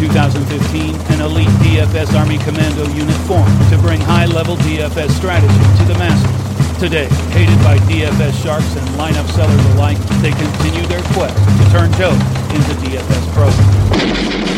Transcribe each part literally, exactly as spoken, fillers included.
two thousand fifteen, an elite D F S Army Commando unit formed to bring high-level D F S strategy to the masses. Today, hated by D F S sharks and lineup sellers alike, they continue their quest to turn Joe into D F S pros.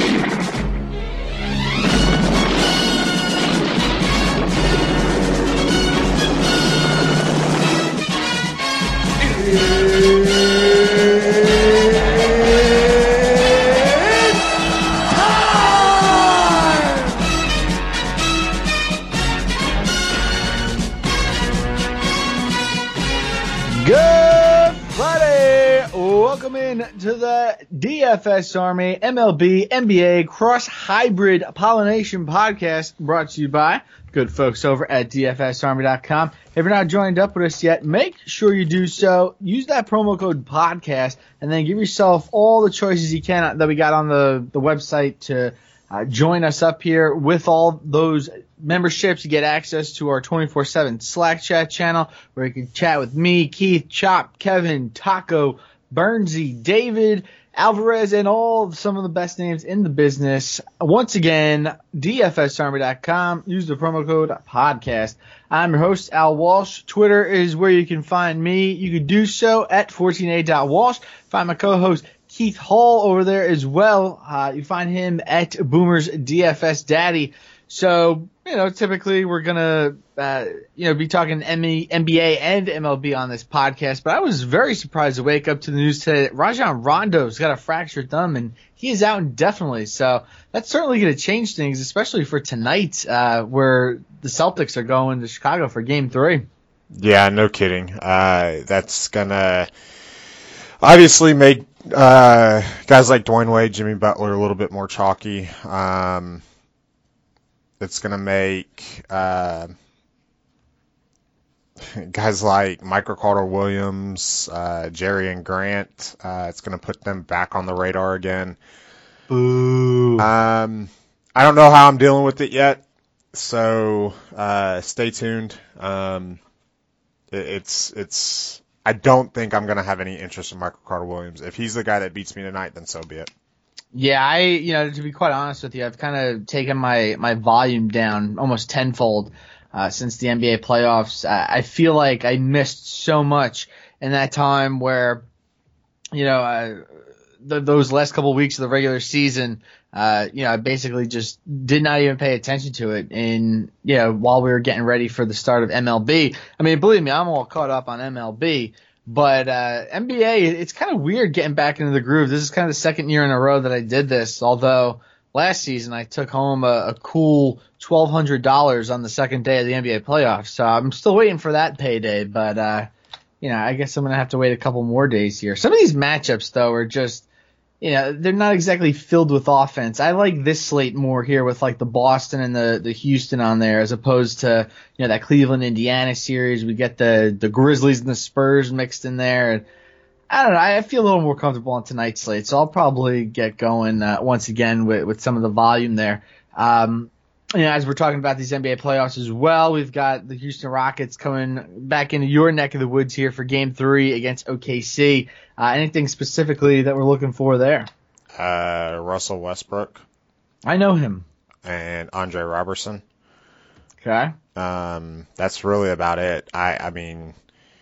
To the D F S Army M L B N B A Cross Hybrid Pollination Podcast, brought to you by good folks over at D F S Army dot com. If you're not joined up with us yet, make sure you do so. Use that promo code podcast, and then give yourself all the choices you can that we got on the, the website to uh, join us up here with all those memberships. You get access to our twenty-four seven Slack chat channel where you can chat with me, Keith, Chop, Kevin, Taco, Burnsy, David, Alvarez, and all some of the best names in the business. Once again, D F S Army dot com. Use the promo code podcast. I'm your host, Al Walsh. Twitter is where you can find me. You can do so at fourteen a dot walsh. Find my co-host, Keith Hall, over there as well. Uh, you find him at Boomer's D F S Daddy. So, you know, typically we're going to, uh, you know, be talking N B A and M L B on this podcast, but I was very surprised to wake up to the news today that Rajon Rondo's got a fractured thumb and he is out indefinitely. So that's certainly going to change things, especially for tonight, uh, where the Celtics are going to Chicago for game three. Yeah, no kidding. Uh, that's going to obviously make, uh, guys like Dwayne Wade, Jimmy Butler a little bit more chalky. Um, It's going to make uh, guys like Michael Carter-Williams, uh, Jerry and Grant, uh, it's going to put them back on the radar again. Boo. Um, I don't know how I'm dealing with it yet, so uh, stay tuned. Um, it, it's it's. I don't think I'm going to have any interest in Michael Carter-Williams. If he's the guy that beats me tonight, then so be it. Yeah, I, you know, to be quite honest with you, I've kind of taken my, my volume down almost tenfold uh, since the N B A playoffs. I, I feel like I missed so much in that time where, you know, uh, the, those last couple of weeks of the regular season, uh, you know, I basically just did not even pay attention to it in, you know, while we were getting ready for the start of M L B. I mean, believe me, I'm all caught up on M L B. But uh, N B A, it's kind of weird getting back into the groove. This is kind of the second year in a row that I did this, although last season I took home a, a cool twelve hundred dollars on the second day of the N B A playoffs. So I'm still waiting for that payday, but uh, you know, I guess I'm going to have to wait a couple more days here. Some of these matchups, though, are just, you know, they're not exactly filled with offense. I like this slate more here with like the Boston and the, the Houston on there as opposed to, you know, that Cleveland Indiana series. We get the, the Grizzlies and the Spurs mixed in there. And I don't know. I feel a little more comfortable on tonight's slate, so I'll probably get going uh, once again with, with some of the volume there. Um, you know, as we're talking about these N B A playoffs as well, we've got the Houston Rockets coming back into your neck of the woods here for game three against O K C. Uh, anything specifically that we're looking for there? Uh, Russell Westbrook. I know him. And Andre Robertson. Okay. Um, that's really about it. I, I mean,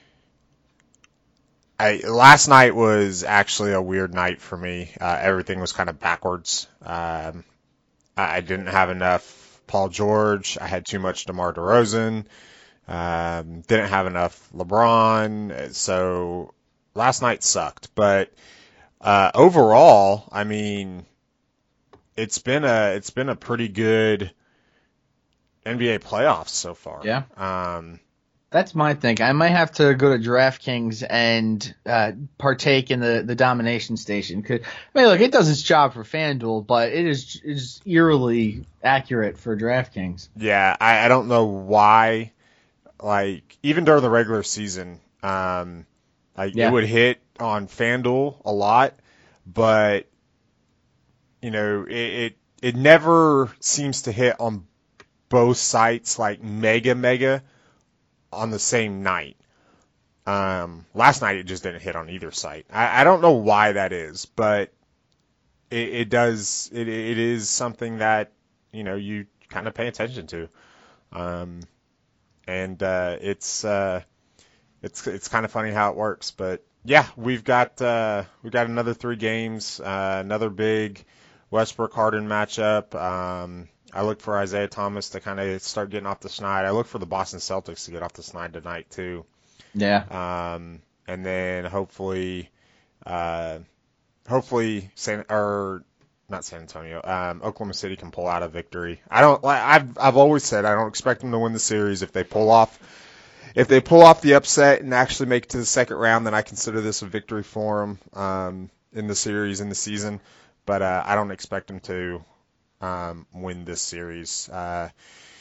I, last night was actually a weird night for me. Uh, everything was kind of backwards. Um, I, I didn't have enough Paul George. I had too much DeMar DeRozan. Um, didn't have enough LeBron. So last night sucked. But uh, overall, I mean, it's been a it's been a pretty good N B A playoffs so far. Yeah. Um, That's my thing. I might have to go to DraftKings and uh, partake in the, the domination station. Cause, I mean, look, it does its job for FanDuel, but it is is eerily accurate for DraftKings. Yeah, I, I don't know why. Like, even during the regular season, um, like Yeah. it would hit on FanDuel a lot, but you know, it, it it never seems to hit on both sites like mega mega on the same night. Um, last night it just didn't hit on either site. I, I don't know why that is, but it, it does it it is something that you know you kind of pay attention to, um, and uh, it's uh, it's it's kind of funny how it works. But yeah, we've got uh, we've got another three games, uh, another big Westbrook Harden matchup. Um, I look for Isaiah Thomas to kind of start getting off the schneid. I look for the Boston Celtics to get off the schneid tonight too. Yeah. Um, and then hopefully, uh, hopefully San or not San Antonio, um, Oklahoma City can pull out a victory. I don't like. I've I've always said I don't expect them to win the series. If they pull off, if they pull off the upset and actually make it to the second round, then I consider this a victory for them um, in the series in the season. But uh, I don't expect them to um, win this series. Uh,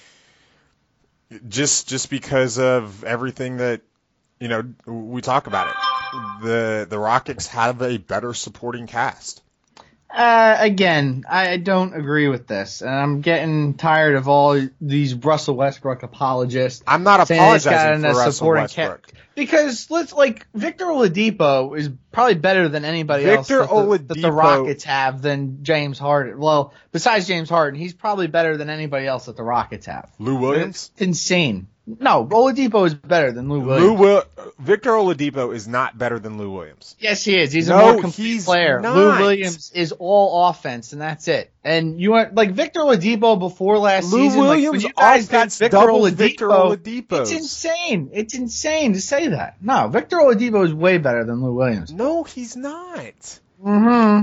just just because of everything that. You know, we talk about it. The the Rockets have a better supporting cast. Uh, again, I don't agree with this, and I'm getting tired of all these Russell Westbrook apologists. I'm not apologizing for Russell Westbrook. Ca- because let's like Victor Oladipo is probably better than anybody Victor else that the, that the Rockets have than James Harden. Well, besides James Harden, he's probably better than anybody else that the Rockets have. Lou Williams? It's insane. No, Oladipo is better than Lou Williams. Lou Will- Victor Oladipo is not better than Lou Williams. Yes, he is. He's a no, more complete he's player. Not. Lou Williams is all offense, and that's it. And you want like Victor Oladipo before last Lou season. Williams like, when you guys got Victor Oladipo, Victor Oladipo. It's insane. It's insane to say that. No, Victor Oladipo is way better than Lou Williams. No, he's not. Mm-hmm.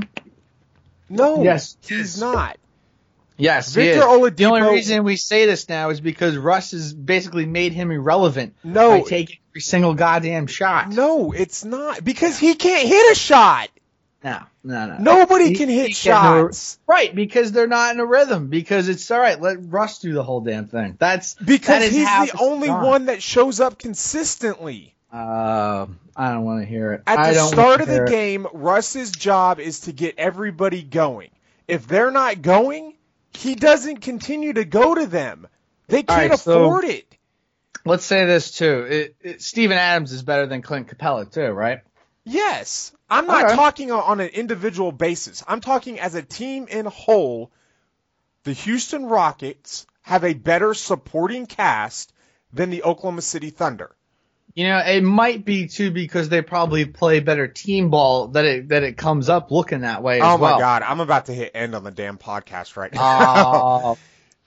No, yes, he's not. Yes, Victor Oladipo. The only reason we say this now is because Russ has basically made him irrelevant no, by taking every single goddamn shot. No, it's not. Because he can't hit a shot. No, no, no. Nobody he, can hit he shots. Can, right, because they're not in a rhythm. Because it's all right, let Russ do the whole damn thing. That's because that he's the only done. one that shows up consistently. Uh, I don't want to hear it. At I the don't start of the it. game, Russ's job is to get everybody going. If they're not going, he doesn't continue to go to them. They can't right, afford so it. Let's say this too. It, it, Steven Adams is better than Clint Capella too, right? Yes. I'm not okay. talking on an individual basis. I'm talking as a team in whole. The Houston Rockets have a better supporting cast than the Oklahoma City Thunder. You know, it might be too because they probably play better team ball that it that it comes up looking that way as well. Oh my well. God, I'm about to hit end on the damn podcast right now. Uh,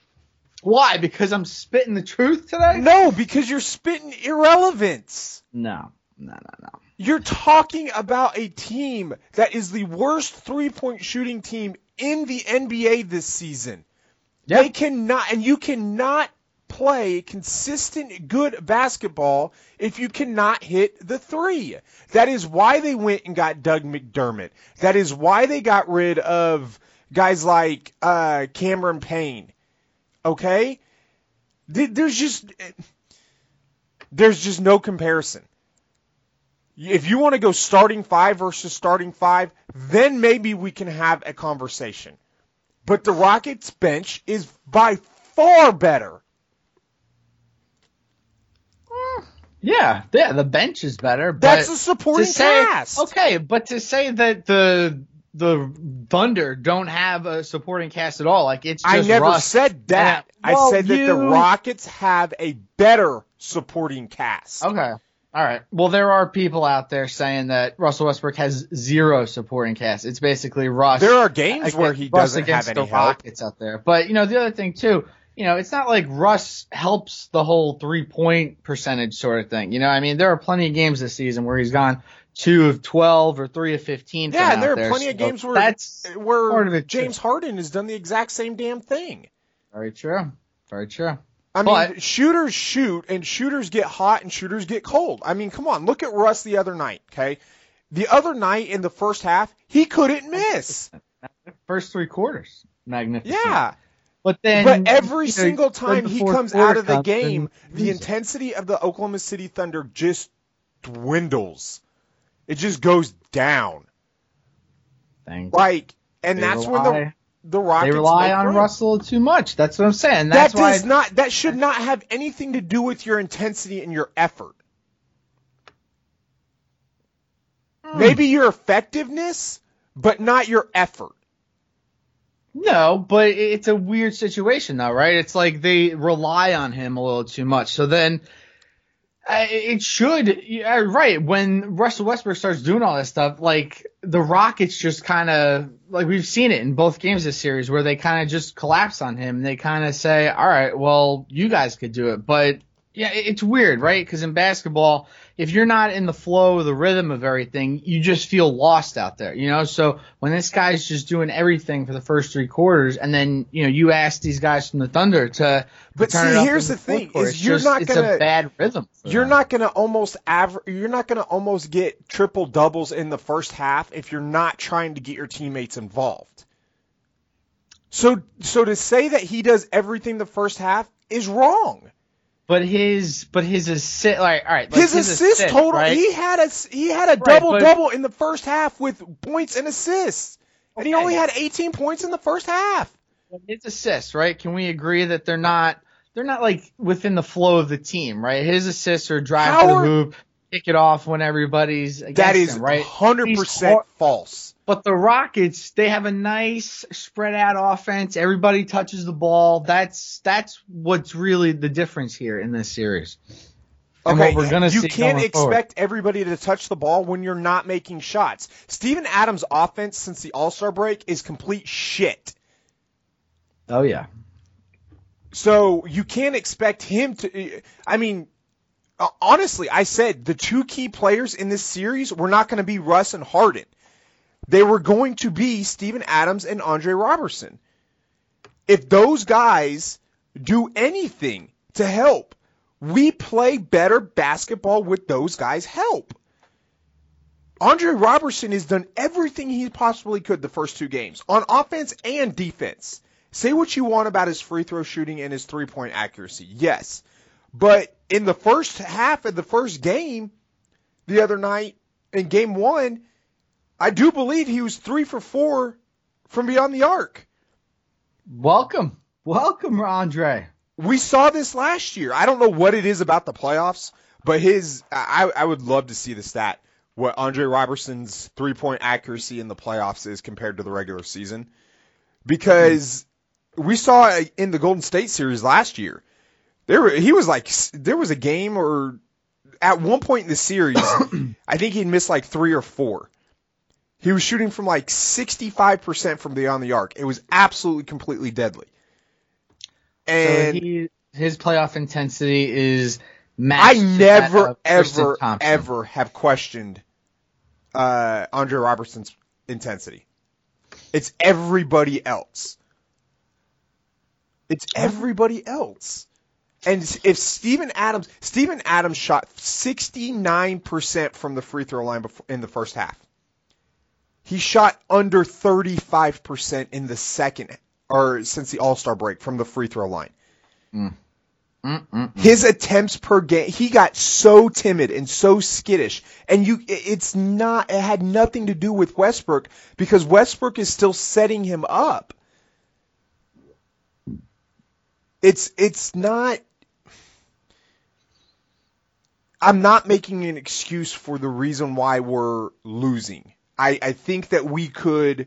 why? Because I'm spitting the truth today? No, because you're spitting irrelevance. No, no, no, no. You're talking about a team that is the worst three-point shooting team in the N B A this season. Yep. They cannot, and you cannot play consistent good basketball if you cannot hit the three. That is why they went and got Doug McDermott. That is why they got rid of guys like uh, Cameron Payne. Okay? There's just there's just no comparison. If you want to go starting five versus starting five, then maybe we can have a conversation. But the Rockets bench is by far better. Yeah, yeah, the bench is better. But that's a supporting say, cast. Okay, but to say that the the Thunder don't have a supporting cast at all, like it's just I never Russ said that. And, well, I said that you... the Rockets have a better supporting cast. Okay. All right. Well, there are people out there saying that Russell Westbrook has zero supporting cast. It's basically Russ. There are games where he Russ doesn't have any the help. Rockets out there. But, you know, the other thing, too, you know, it's not like Russ helps the whole three-point percentage sort of thing. You know, I mean, there are plenty of games this season where he's gone two of twelve or three of fifteen. Yeah, and there are there. plenty so of games where, that's where part of it James too. Harden has done the exact same damn thing. Very true. Very true. I but, mean, shooters shoot, and shooters get hot, and shooters get cold. I mean, come on, look at Russ the other night, okay? The other night in the first half, he couldn't miss. First three quarters. Magnificent. Yeah. But then, but every you know, single time he comes out of the game, the music. intensity of the Oklahoma City Thunder just dwindles. It just goes down. Thanks. Like, and they that's rely, when the the Rockets they rely on run. Russell too much. That's what I'm saying. That's that why does not. That should not have anything to do with your intensity and your effort. Hmm. Maybe your effectiveness, but not your effort. No, but it's a weird situation though, right? It's like they rely on him a little too much. So then uh, it should, yeah, right, when Russell Westbrook starts doing all this stuff, like the Rockets just kind of, like we've seen it in both games this series where they kind of just collapse on him. They kind of say, all right, well, you guys could do it. But yeah, it's weird, right? Because in basketball, if you're not in the flow, the rhythm of everything, you just feel lost out there, you know? So when this guy's just doing everything for the first three quarters, and then, you know, you ask these guys from the Thunder to, but to turn see, it up here's in the thing, quarter, is you're just, not gonna, it's a bad rhythm. You're them. not gonna almost aver- you're not gonna almost get triple doubles in the first half if you're not trying to get your teammates involved. So, so to say that he does everything the first half is wrong. But his, but his assist, like, all right, like his, his assist, assist total, right? he had a he had a Right, double but- double in the first half with points and assists, and he Okay. only had eighteen points in the first half. His assists, right? Can we agree that they're not, they're not like within the flow of the team, right? His assists are drive How to the are- hoop, kick it off when everybody's against That is him, right? one hundred He's percent hor- false. But the Rockets, they have a nice spread out offense. Everybody touches the ball. That's that's what's really the difference here in this series. And Okay, what we're gonna you see can't going forward. expect everybody to touch the ball when you're not making shots. Steven Adams' offense since the All-Star break is complete shit. Oh yeah. So you can't expect him to – I mean, uh, honestly, I said the two key players in this series were not going to be Russ and Harden. They were going to be Steven Adams and Andre Robertson. If those guys do anything to help, we play better basketball with those guys' help. Andre Robertson has done everything he possibly could the first two games, on offense and defense. Say what you want about his free throw shooting and his three-point accuracy, yes. But in the first half of the first game, the other night, in game one, I do believe he was three for four from beyond the arc. Welcome. Welcome, Andre. We saw this last year. I don't know what it is about the playoffs, but his I, I would love to see the stat, what Andre Robertson's three-point accuracy in the playoffs is compared to the regular season. Because we saw in the Golden State series last year, there were, he was like, there was a game or at one point in the series, I think he'd missed like three or four. He was shooting from like sixty-five percent from beyond the arc. It was absolutely, completely deadly. And so he, his playoff intensity is I matched to that never, of Tristan ever, Thompson. ever have questioned uh, Andre Robertson's intensity. It's everybody else. It's everybody else. And if Steven Adams, Steven Adams shot sixty-nine percent from the free throw line before, in the first half. He shot under thirty-five percent in the second, or since the All-Star break from the free throw line. Mm. Mm-mm-mm. His attempts per game, he got so timid and so skittish. And you, it's not, it had nothing to do with Westbrook because Westbrook is still setting him up. It's, it's not, I'm not making an excuse for the reason why we're losing. I, I think that we could,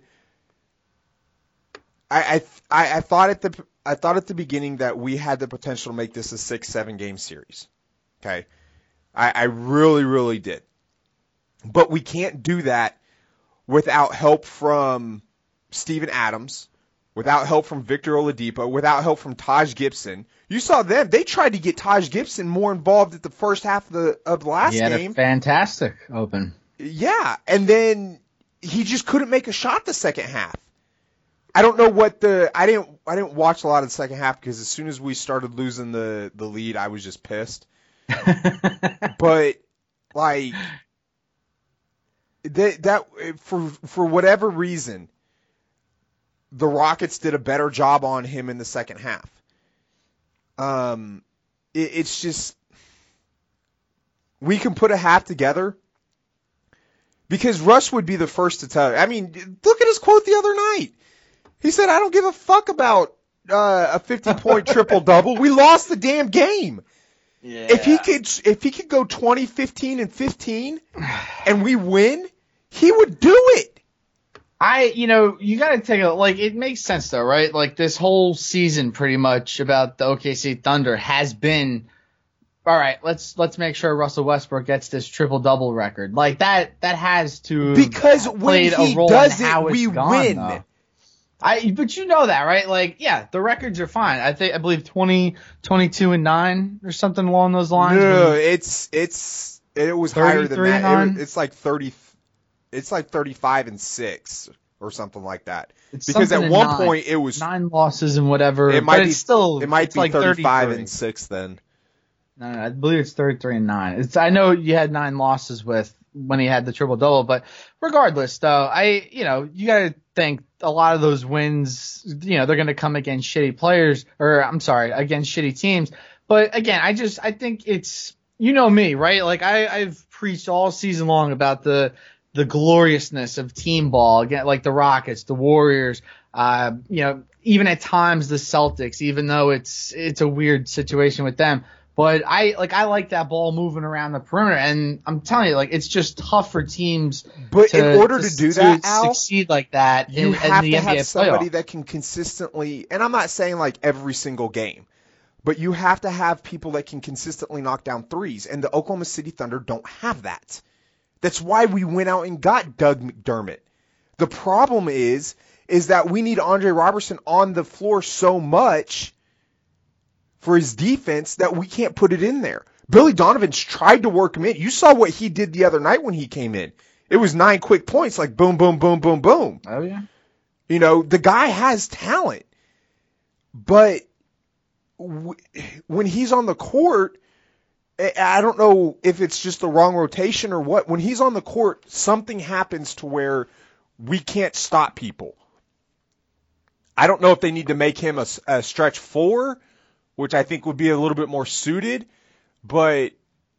I, I, I thought at the, I thought at the beginning that we had the potential to make this a six, seven game series. Okay. I, I really, really did. But we can't do that without help from Steven Adams, without help from Victor Oladipo, without help from Taj Gibson. You saw them. They tried to get Taj Gibson more involved at the first half of the, of the last he had game. A fantastic open. Yeah. And then he just couldn't make a shot the second half. I don't know what the I didn't I didn't watch a lot of the second half because as soon as we started losing the, the lead, I was just pissed. But like that that for for whatever reason, the Rockets did a better job on him in the second half. Um, it, it's just we can put a half together. Because Russ would be the first to tell you. I mean, look at his quote the other night. He said, I don't give a fuck about uh, a fifty-point triple-double. We lost the damn game. Yeah. If he could if he could go twenty, fifteen, and fifteen, and we win, he would do it. I, you know, you got to take a, like, it makes sense though, right? Like this whole season pretty much about the O K C Thunder has been, all right, let's, let's make sure Russell Westbrook gets this triple double record. Like that, that has to because when he does it, we gone, win. Though. I, but you know that, right? Like, yeah, the records are fine. I think, I believe twenty, twenty-two and nine or something along those lines. No, it's, it's, it was higher than that. It, it's like thirty. It's like thirty-five and six or something like that. It's because at one nine, point it was nine losses and whatever. It might but be it's still. It might it's be like thirty-five thirty-three and six then. No, no, I believe it's thirty-three and nine. It's I know you had nine losses with when he had the triple double, but regardless, though, I you know you got to think a lot of those wins, you know, they're going to come against shitty players, or I'm sorry, against shitty teams. But again, I just I think it's you know me, right? Like I I've preached all season long about the. the gloriousness of team ball, again, like the Rockets, the Warriors, uh, you know, even at times the Celtics, even though it's it's a weird situation with them. But I like I like that ball moving around the perimeter, and I'm telling you, like it's just tough for teams. But to, in order to, to do to that, Al, succeed like that, you in, have in the to N B A have somebody playoff. that can consistently. And I'm not saying like every single game, but you have to have people that can consistently knock down threes, and the Oklahoma City Thunder don't have that. That's why we went out and got Doug McDermott. The problem is, is that we need Andre Robertson on the floor so much for his defense that we can't put it in there. Billy Donovan's tried to work him in. You saw what he did the other night when he came in. It was nine quick points, like boom, boom, boom, boom, boom. Oh, yeah. You know, the guy has talent. But w- when he's on the court, I don't know if it's just the wrong rotation or what. When he's on the court, something happens to where we can't stop people. I don't know if they need to make him a, a stretch four, which I think would be a little bit more suited, but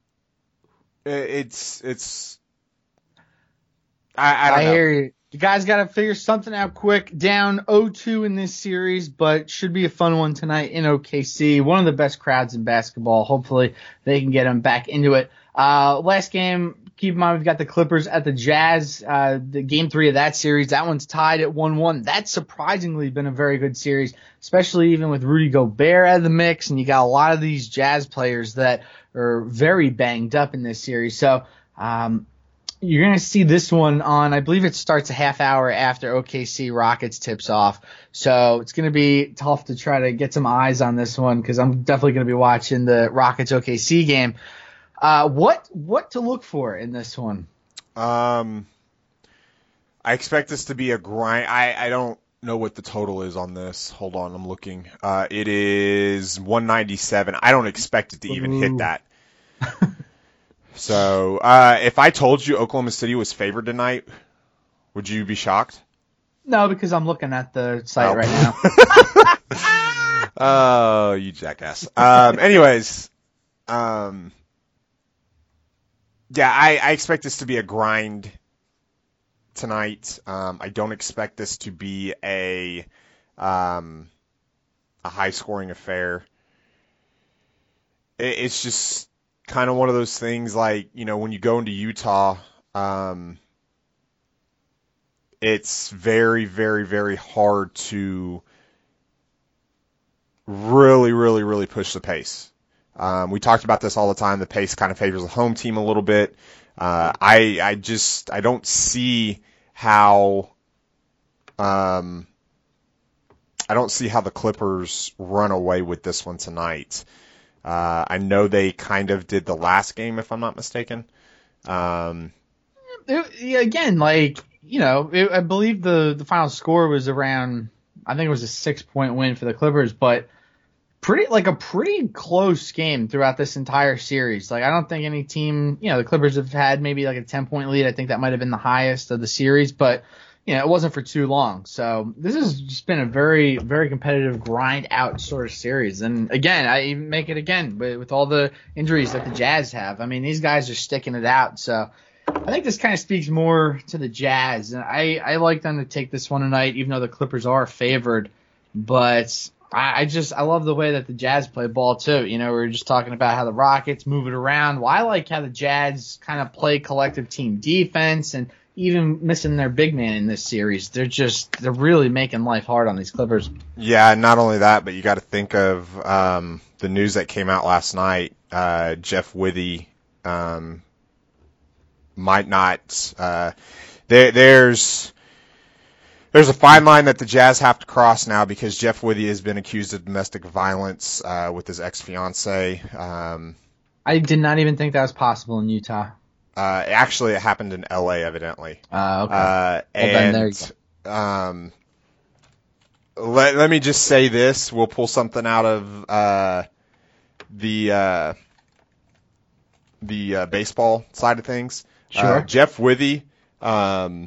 it's it's. I, I don't I know. hear you. You guys got to figure something out quick. Down oh two in this series, but should be a fun one tonight in O K C. One of the best crowds in basketball. Hopefully they can get them back into it. Uh, last game, keep in mind we've got the Clippers at the Jazz. Uh, the game three of that series, that one's tied at one one. That's surprisingly been a very good series, especially even with Rudy Gobert out of the mix. And you got a lot of these Jazz players that are very banged up in this series. So, um, you're going to see this one on, I believe it starts a half hour after O K C Rockets tips off. So it's going to be tough to try to get some eyes on this one because I'm definitely going to be watching the Rockets O K C game. Uh, what what to look for in this one? Um, I expect this to be a grind. I, I don't know what the total is on this. Hold on, I'm looking. Uh, it is one ninety-seven. I don't expect it to even Ooh. hit that. So, uh, if I told you Oklahoma City was favored tonight, would you be shocked? No, because I'm looking at the site Oh. right now. Oh, you jackass. Um, anyways, um, yeah, I, I expect this to be a grind tonight. Um, I don't expect this to be a um, a high-scoring affair. It, it's just kind of one of those things like, you know, when you go into Utah, um, it's very, very, very hard to really, really, really push the pace. Um, we talked about this all the time. The pace kind of favors the home team a little bit. Uh, I, I just, I don't see how, um, I don't see how the Clippers run away with this one tonight. Uh, I know they kind of did the last game, if I'm not mistaken. Um, It- yeah, again, like, you know, it, I believe the, the final score was around, I think it was a six-point win for the Clippers, but pretty like a pretty close game throughout this entire series. Like, I don't think any team, you know, the Clippers have had maybe like a ten-point lead. I think that might have been the highest of the series, but, you know, it wasn't for too long. So this has just been a very, very competitive grind-out sort of series. And, again, I even make it again with, with all the injuries that the Jazz have. I mean, these guys are sticking it out, so I think this kind of speaks more to the Jazz. And I, I like them to take this one tonight, even though the Clippers are favored. But I, I just I love the way that the Jazz play ball too. You know, we were just talking about how the Rockets move it around. Well, I like how the Jazz kind of play collective team defense and even missing their big man in this series. They're just they're really making life hard on these Clippers. Yeah, not only that, but you got to think of um, the news that came out last night. Uh, Jeff Withey um, might not. Uh, there, there's there's a fine line that the Jazz have to cross now because Jeff Withey has been accused of domestic violence uh, with his ex-fiancee. Um, I did not even think that was possible in Utah. Uh, actually, it happened in L A, evidently. Uh, okay. Uh, well, and then there you go. um, let let me just say this: we'll pull something out of uh, the uh, the uh, baseball side of things. Sure. Uh, Jeff Withey, um,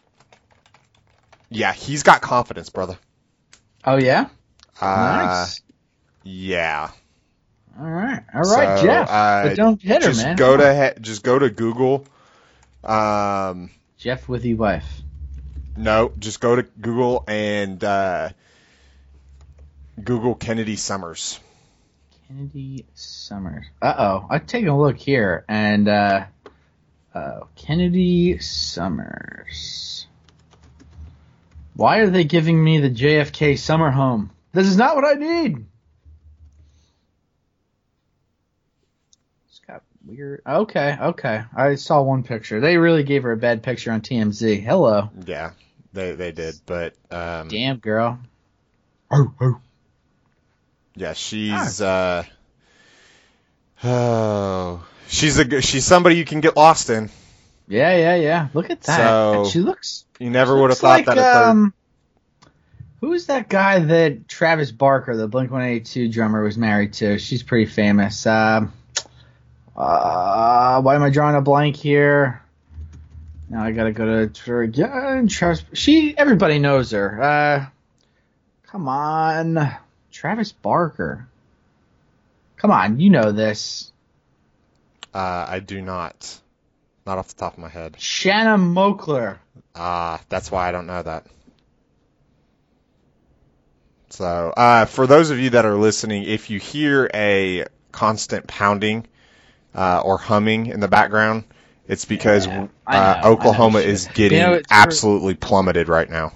yeah, he's got confidence, brother. Oh yeah. Uh, Nice. Yeah. All right, all right, So, Jeff. uh, but don't hit her, just man. go to he- just go to Google. Um, Jeff Withey wife. no, just go to Google and uh, Google Kennedy Summers. Kennedy Summers. Uh oh, I'm taking a look here, and uh, uh, Kennedy Summers. Why are they giving me the J F K summer home? This is not what I need. Weird. Okay, okay. I saw one picture. They really gave her a bad picture on T M Z. Hello. Yeah, they they did, but um, Damn, girl. Oh, oh. yeah, she's uh, oh, she's a good- she's somebody you can get lost in. Yeah, yeah, yeah. Look at that. So, she looks. You never she would have looks thought like, that. At third. um, who's that guy that Travis Barker, the Blink one eighty-two drummer, was married to? She's pretty famous. Um. Uh, why am I drawing a blank here? Now I gotta go to Twitter again. Travis, she, everybody knows her. Uh, come on, Travis Barker. Come on, you know this. Uh, I do not, not off the top of my head. Shanna Moakler. Ah, uh, that's why I don't know that. So, uh, for those of you that are listening, if you hear a constant pounding Uh, or humming in the background, it's because Yeah, uh, know, Oklahoma is getting you know, absolutely plummeted right now.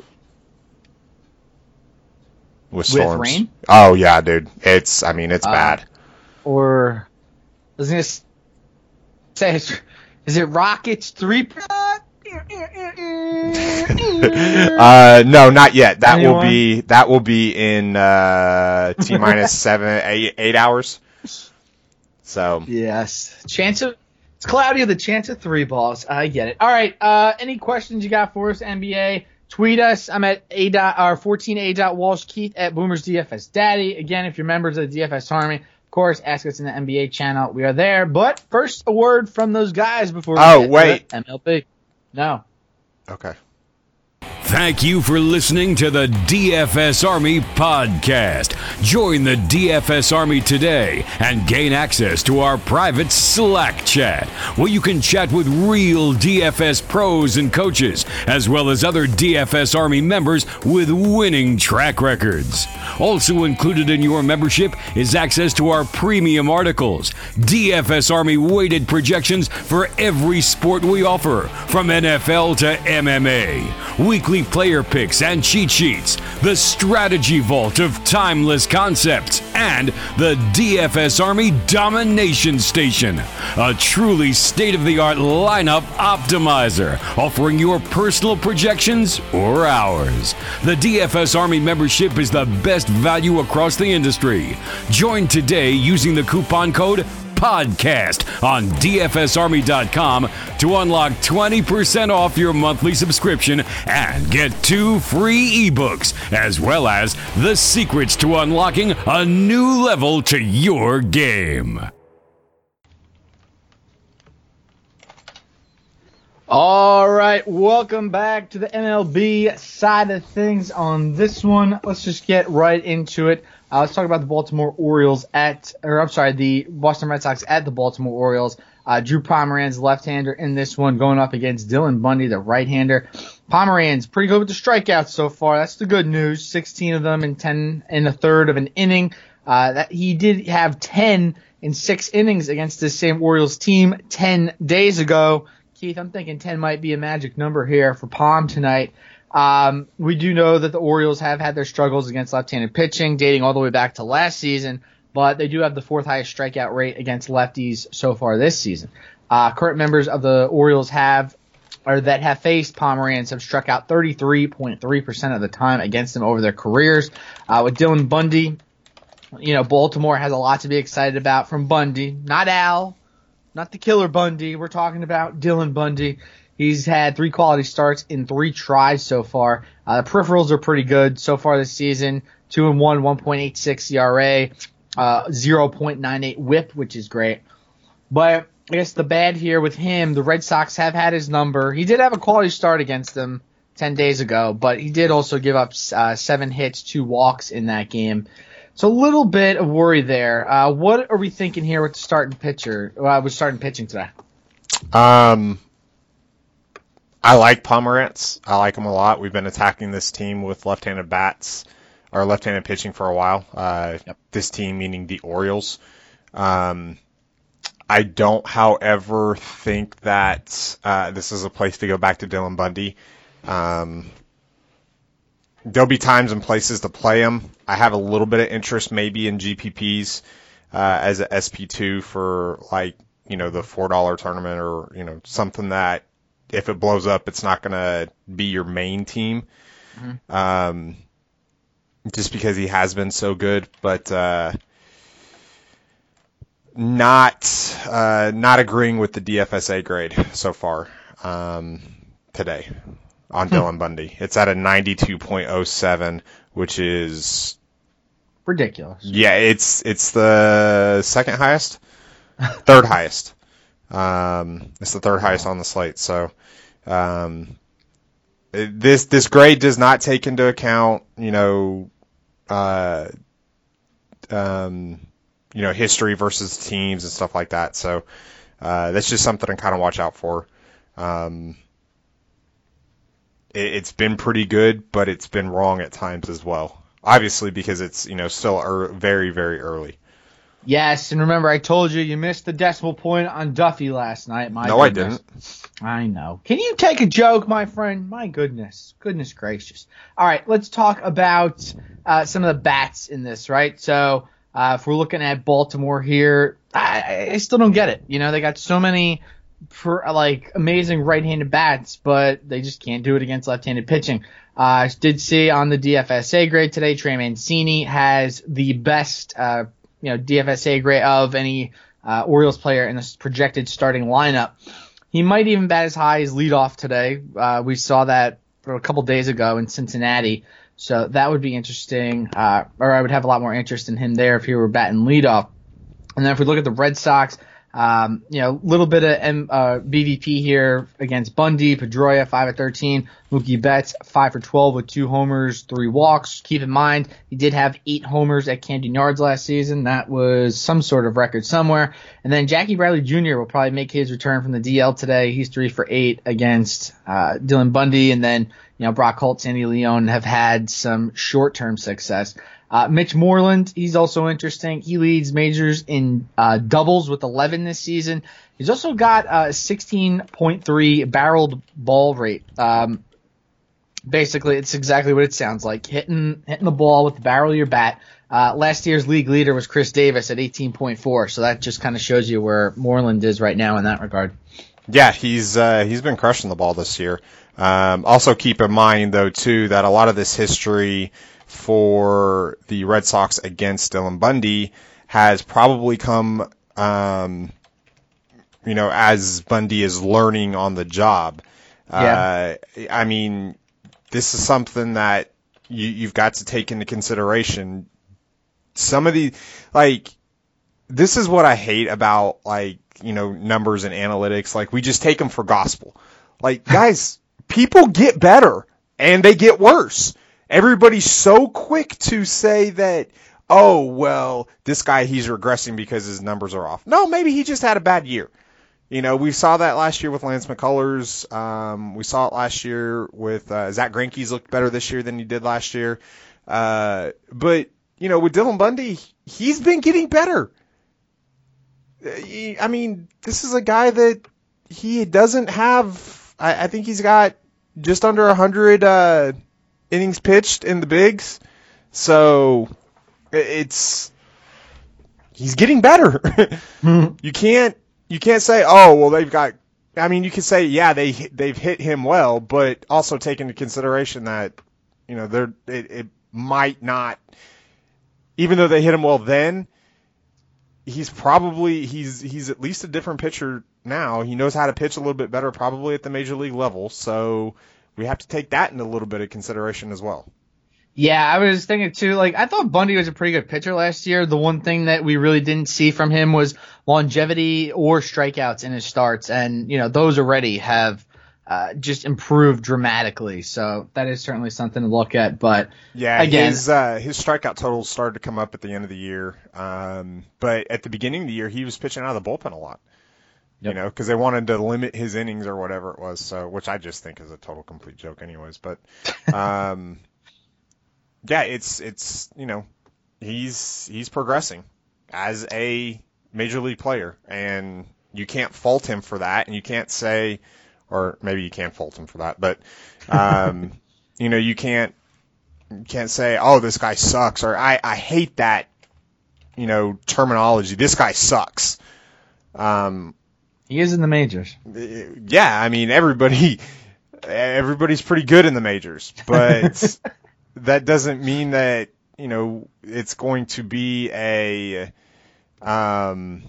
With storms. With rain? Oh, yeah, dude. It's, I mean, it's uh, bad. Or, I was going to say, is it Rockets three? uh, no, not yet. That Anyone? will be, that will be in uh, T minus seven, eight, eight hours. So Yes. Chance of it's cloudy with a chance of three balls. I get it. All right. Uh, any questions you got for us, N B A? Tweet us. I'm at a dot or fourteen a dot Walsh Keith at Boomers D F S Daddy. Again, if you're members of the D F S Army, of course, ask us in the N B A channel. We are there. But first, a word from those guys before we Oh, get wait. to M L B. No. okay. Thank you for listening to the D F S Army podcast. Join the D F S Army today and gain access to our private Slack chat, where you can chat with real D F S pros and coaches, as well as other D F S Army members with winning track records. Also included in your membership is access to our premium articles, D F S Army weighted projections for every sport we offer, from N F L to M M A, weekly player picks and cheat sheets, the strategy vault of timeless concepts, and the D F S Army Domination Station, a truly state-of-the-art lineup optimizer, offering your personal projections or ours. The D F S Army membership is the best value across the industry. Join today using the coupon code podcast on D F S army dot com to unlock twenty percent off your monthly subscription and get two free ebooks, as well as the secrets to unlocking a new level to your game. All right, welcome back to the M L B side of things on this one. Let's just get right into it. Uh, let's talk about the Baltimore Orioles at, or I'm sorry, the Boston Red Sox at the Baltimore Orioles. Uh, Drew Pomeranz, left-hander in this one, going up against Dylan Bundy, the right-hander. Pomeranz, pretty good with the strikeouts so far. That's the good news. sixteen of them in ten in a third of an inning. Uh, that he did have ten in six innings against this same Orioles team ten days ago. Keith. I'm thinking ten might be a magic number here for Palm tonight. Um, we do know that the Orioles have had their struggles against left-handed pitching dating all the way back to last season, but they do have the fourth highest strikeout rate against lefties so far this season. Uh, current members of the Orioles have, or that have faced Pomeranz have struck out thirty-three point three percent of the time against them over their careers. Uh, with Dylan Bundy, you know, Baltimore has a lot to be excited about from Bundy, not Al, not the killer Bundy. We're talking about Dylan Bundy. He's had three quality starts in three tries so far. Uh, the peripherals are pretty good so far this season. Two and one, one point eight six E R A, uh, zero point nine eight whip, which is great. But I guess the bad here with him, the Red Sox have had his number. He did have a quality start against them ten days ago, but he did also give up uh, seven hits, two walks in that game. So a little bit of worry there. Uh, what are we thinking here with the starting pitcher? Well, with starting pitching today. Um, I like Pomeranz. I like him a lot. We've been attacking this team with left-handed bats or left-handed pitching for a while. Uh, yep. This team meaning the Orioles. Um, I don't, however, think that uh, this is a place to go back to Dylan Bundy. Um, there'll be times and places to play him. I have a little bit of interest maybe in G P Ps uh, as a S P two for, like, you know, the four dollar tournament or, you know, something that if it blows up, it's not going to be your main team. Mm-hmm. Um, just because he has been so good. But uh, not uh, not agreeing with the D F S A grade so far um, today on hmm. Dylan Bundy. It's at a ninety-two point oh seven, which is ridiculous. Yeah, it's it's the second highest, third highest. Um, it's the third highest on the slate. So um, it, this this grade does not take into account, you know, uh, um, you know, history versus teams and stuff like that. So uh, that's just something to kind of watch out for. Um, it, it's been pretty good, but it's been wrong at times as well. Obviously, because it's, you know, still er- very, very early. Yes, and remember, I told you you missed the decimal point on Duffy last night. My no, goodness. I didn't. I know. Can you take a joke, my friend? My goodness. Goodness gracious. All right, let's talk about uh, some of the bats in this, right? So uh, if we're looking at Baltimore here, I, I still don't get it. You know, they got so many for, like amazing right-handed bats, but they just can't do it against left-handed pitching. I uh, did see on the D F S A grade today, Trey Mancini has the best uh, you know, D F S A grade of any uh, Orioles player in this projected starting lineup. He might even bat as high as leadoff today. Uh, we saw that a couple days ago in Cincinnati, so that would be interesting. Uh, or I would have a lot more interest in him there if he were batting leadoff. And then if we look at the Red Sox, um, you know, a little bit of M, uh, B V P here against Bundy, Pedroia, five of thirteen, Mookie Betts, five for twelve with two homers, three walks. Keep in mind, he did have eight homers at Camden Yards last season. That was some sort of record somewhere. And then Jackie Bradley Junior will probably make his return from the D L today. He's three for eight against uh, Dylan Bundy. And then, you know, Brock Holt, Sandy Leon have had some short-term success. Uh, Mitch Moreland, he's also interesting. He leads majors in uh, doubles with eleven this season. He's also got a sixteen point three barreled ball rate. Um, basically, it's exactly what it sounds like, hitting hitting the ball with the barrel of your bat. Uh, last year's league leader was Chris Davis at eighteen point four, so that just kind of shows you where Moreland is right now in that regard. Yeah, he's uh, he's been crushing the ball this year. Um, also keep in mind, though, too, that a lot of this history for the Red Sox against Dylan Bundy has probably come, um, you know, as Bundy is learning on the job. Yeah. Uh, I mean, this is something that you, you've got to take into consideration. Some of the, like, this is what I hate about, like, you know, numbers and analytics. Like, we just take them for gospel. Like, guys, people get better and they get worse. Everybody's so quick to say that, oh, well, this guy, he's regressing because his numbers are off. No, maybe he just had a bad year. You know, we saw that last year with Lance McCullers. Um, we saw it last year with uh, Zach Greinke's looked better this year than he did last year. Uh, but, you know, with Dylan Bundy, he's been getting better. I mean, this is a guy that he doesn't have, I, I think he's got just under one hundred uh, innings pitched in the bigs. So it's, he's getting better. You can't, you can't say, oh, well, they've got, I mean, you can say, yeah, they, they've hit him well, but also take into consideration that, you know, they're, it, it might not, even though they hit him well then, he's probably, he's, he's at least a different pitcher now. He knows how to pitch a little bit better, probably at the major league level. So we have to take that into a little bit of consideration as well. Yeah, I was thinking too, like, I thought Bundy was a pretty good pitcher last year. The one thing that we really didn't see from him was longevity or strikeouts in his starts. And, you know, those already have uh, just improved dramatically. So that is certainly something to look at. But yeah, again, his, uh, his strikeout totals started to come up at the end of the year. Um, but at the beginning of the year, he was pitching out of the bullpen a lot. Yep. You know, because they wanted to limit his innings or whatever it was. So, which I just think is a total complete joke anyways. But, um, yeah, it's, it's, you know, he's, he's progressing as a major league player, and you can't fault him for that. And you can't say, or maybe you can fault him for that, but, um, you know, you can't, you can't say, oh, this guy sucks, or I, I hate that, you know, terminology. This guy sucks. Um, he is in the majors. Yeah. I mean, everybody, everybody's pretty good in the majors, but that doesn't mean that, you know, it's going to be a um,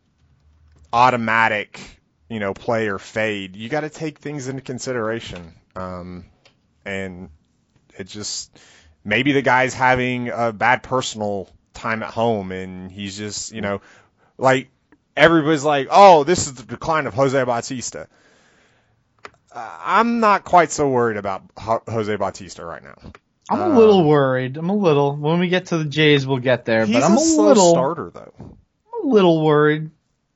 automatic, you know, play or fade. You got to take things into consideration. Um, and it just, maybe the guy's having a bad personal time at home and he's just, you know, like everybody's like, oh, this is the decline of Jose Bautista. Uh, I'm not quite so worried about Ho- Jose Bautista right now. I'm a little um, worried. I'm a little. When we get to the Jays, we'll get there. He's but I'm a, a slow little starter, though. I'm a little worried.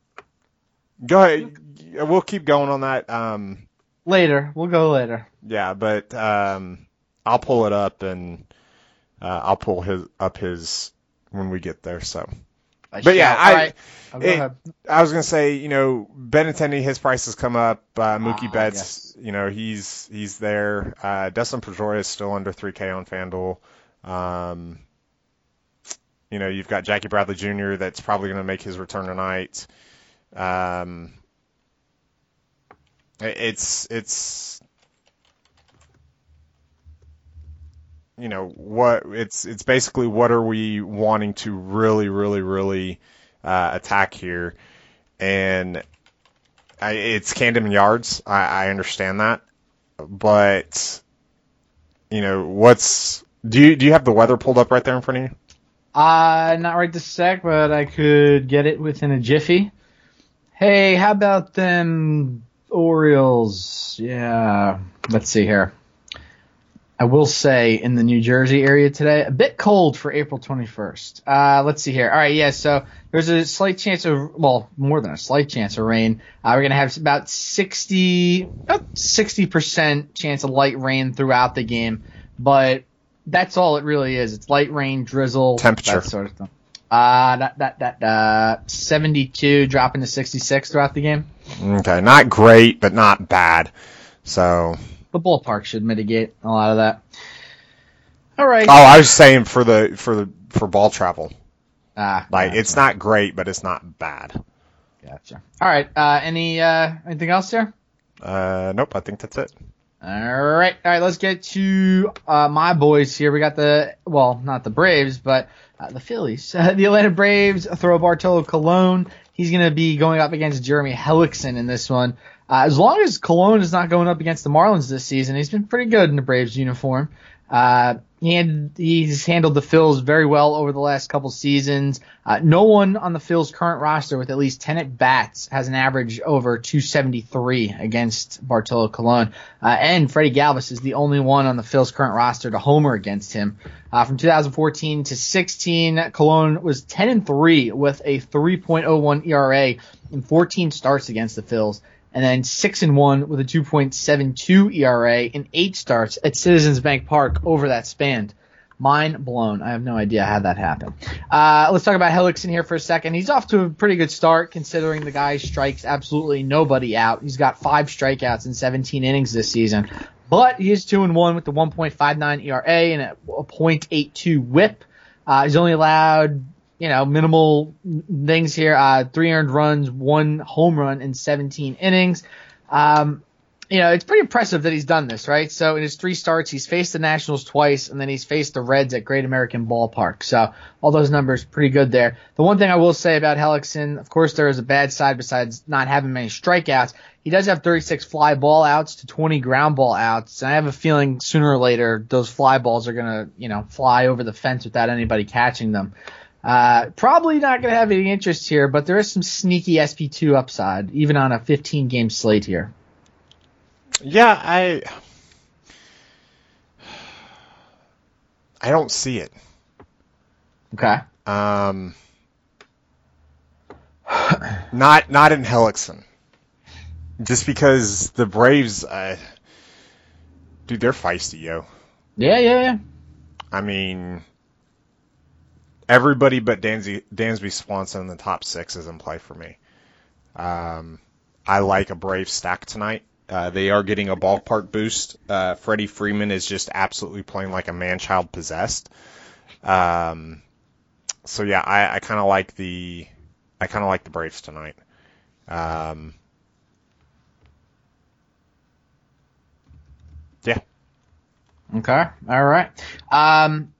Go ahead. We'll keep going on that. Um, later. We'll go later. Yeah, but um, I'll pull it up and uh, I'll pull his up his when we get there. So, I but yeah, I. Right. Oh, it, I was gonna say, you know, Benintendi, his price has come up. Uh, Mookie ah, Betts, yes. you know, he's he's there. Uh, Dustin Pedroia is still under three K on FanDuel. Um, you know, you've got Jackie Bradley Junior that's probably gonna make his return tonight. Um, it's it's you know what it's it's basically what are we wanting to really really really Uh, attack here, and I, it's Camden Yards. I, I understand that, but you know what's do you do you have the weather pulled up right there in front of you? Uh, not right this sec, but I could get it within a jiffy. Hey, how about them Orioles? Yeah, let's see here. I will say in the New Jersey area today, a bit cold for April twenty-first. Uh, let's see here. All right, yeah, so there's a slight chance of, well, more than a slight chance of rain. Uh, we're going to have about sixty, about sixty percent chance of light rain throughout the game, but that's all it really is. It's light rain, drizzle, temperature, that sort of thing. Uh, that, that, that, uh, seventy-two dropping to sixty-six throughout the game. Okay, not great, but not bad. So the ballpark should mitigate a lot of that. All right. Oh, I was saying for the for the for ball travel. Ah, like gotcha. It's not great, but it's not bad. Gotcha. All right. Uh, any uh, anything else there? Uh, nope. I think that's it. All right. All right. Let's get to uh, my boys here. We got the well, not the Braves, but uh, the Phillies. Uh, the Atlanta Braves throw Bartolo Colon. He's going to be going up against Jeremy Hellickson in this one. Uh, as long as Colon is not going up against the Marlins this season, he's been pretty good in the Braves uniform. Uh, he had, he's handled the Phils very well over the last couple seasons. Uh, no one on the Phils current roster with at least ten at-bats has an average over two seventy-three against Bartolo Colon. Uh, and Freddie Galvis is the only one on the Phils current roster to homer against him. Uh, from two thousand fourteen to sixteen, Colon was ten and three with a three point oh one E R A in fourteen starts against the Phils. And then six and one with a two point seven two E R A in eight starts at Citizens Bank Park over that span. Mind blown. I have no idea how that happened. Uh, let's talk about Hellickson here for a second. He's off to a pretty good start considering the guy strikes absolutely nobody out. He's got five strikeouts in seventeen innings this season. But he is two and one with the one point five nine E R A and a point eight two whip. Uh, he's only allowed, you know, minimal things here. Uh, three earned runs, one home run in seventeen innings. Um, you know, it's pretty impressive that he's done this, right? So in his three starts, he's faced the Nationals twice, and then he's faced the Reds at Great American Ballpark. So all those numbers pretty good there. The one thing I will say about Hellickson, of course, there is a bad side besides not having many strikeouts. He does have thirty-six fly ball outs to twenty ground ball outs, and I have a feeling sooner or later those fly balls are going to, you know, fly over the fence without anybody catching them. Uh, probably not going to have any interest here, but there is some sneaky S P two upside, even on a fifteen game slate here. Yeah, I I don't see it. Okay. Um, not not in Hellickson. Just because the Braves, uh, dude, they're feisty, yo. Yeah, yeah, yeah. I mean, everybody but Dansby, Dansby Swanson in the top six is in play for me. Um, I like a Brave stack tonight. Uh, they are getting a ballpark boost. Uh, Freddie Freeman is just absolutely playing like a man-child possessed. Um, so yeah, I, I kind of like the, I kind of like the Braves tonight. Um, yeah. Okay. All right. Um,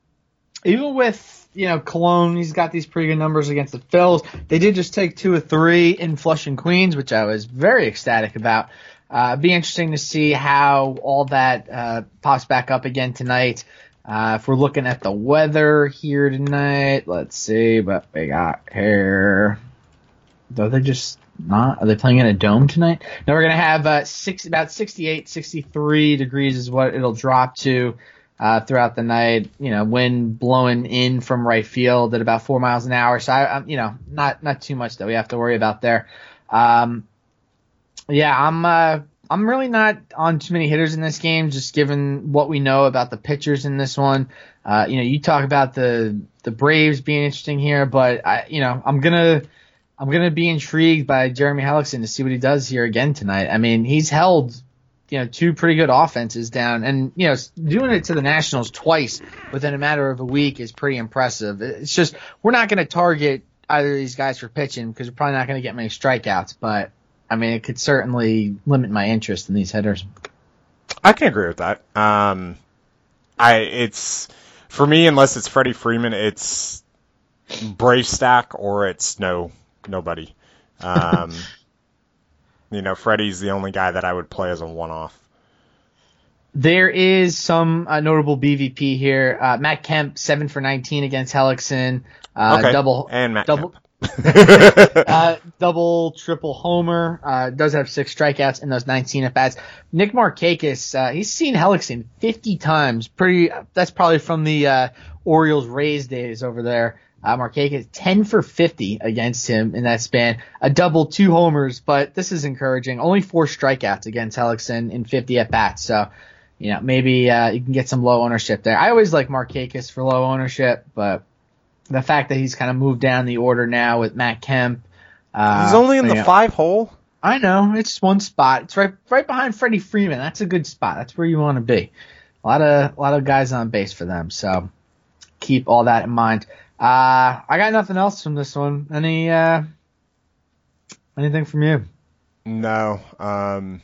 even with, you know, Cologne, he's got these pretty good numbers against the Phils. They did just take two of three in Flushing, Queens, which I was very ecstatic about. Uh, it'd be interesting to see how all that uh, pops back up again tonight. Uh, if we're looking at the weather here tonight, let's see what we got here. Are they just not? Are they playing in a dome tonight? No, we're going to have uh, six, about sixty-eight, sixty-three degrees is what it'll drop to uh, throughout the night. You know, wind blowing in from right field at about four miles an hour. So, I, I'm, you know, not not too much that we have to worry about there. Um, Yeah, I'm uh, I'm really not on too many hitters in this game, just given what we know about the pitchers in this one. Uh, you know, you talk about the the Braves being interesting here, but I, you know, I'm gonna I'm gonna be intrigued by Jeremy Hellickson to see what he does here again tonight. I mean, he's held, you know, two pretty good offenses down, and you know, doing it to the Nationals twice within a matter of a week is pretty impressive. It's just we're not going to target either of these guys for pitching because we're probably not going to get many strikeouts, but I mean, it could certainly limit my interest in these hitters. I can agree with that. Um, I it's for me, unless it's Freddie Freeman, it's Brave stack or it's no nobody. Um, you know, Freddie's the only guy that I would play as a one-off. There is some uh, notable B V P here. Uh, Matt Kemp, seven for nineteen against Hellickson. Uh, okay, double and Matt double. Kemp. uh, double, triple homer, uh, does have six strikeouts in those nineteen at-bats. Nick Markakis, uh, he's seen Hellickson fifty times. Pretty, that's probably from the, uh, Orioles Rays days over there. Uh, Markakis, ten for fifty against him in that span. A double, two homers, but this is encouraging. Only four strikeouts against Hellickson in fifty at-bats. So, you know, maybe, uh, you can get some low ownership there. I always like Markakis for low ownership, but the fact that he's kind of moved down the order now with Matt Kemp. Uh, he's only in the know, five hole. I know. It's one spot. It's right right behind Freddie Freeman. That's a good spot. That's where you want to be. A lot of a lot of guys on base for them. So keep all that in mind. Uh, I got nothing else from this one. Any uh, anything from you? No. Um,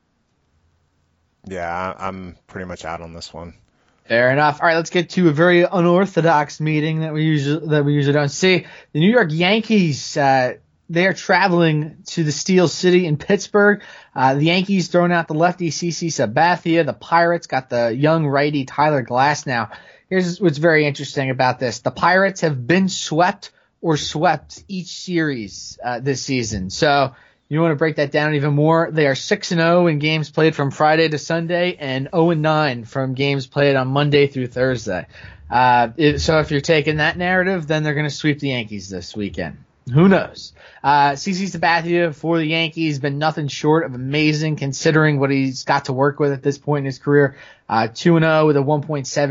yeah, I, I'm pretty much out on this one. Fair enough. All right, let's get to a very unorthodox meeting that we usually that we usually don't see. The New York Yankees, uh, they are traveling to the Steel City in Pittsburgh. Uh, the Yankees throwing out the lefty C C Sabathia. The Pirates got the young righty Tyler Glasnow. Here's what's very interesting about this: the Pirates have been swept or swept each series uh, this season. So you want to break that down even more? They are six and oh in games played from Friday to Sunday and oh and nine from games played on Monday through Thursday. Uh, it, so if you're taking that narrative, then they're going to sweep the Yankees this weekend. Who knows? Uh, C C Sabathia for the Yankees been nothing short of amazing considering what he's got to work with at this point in his career. Uh, two and oh with a one point seven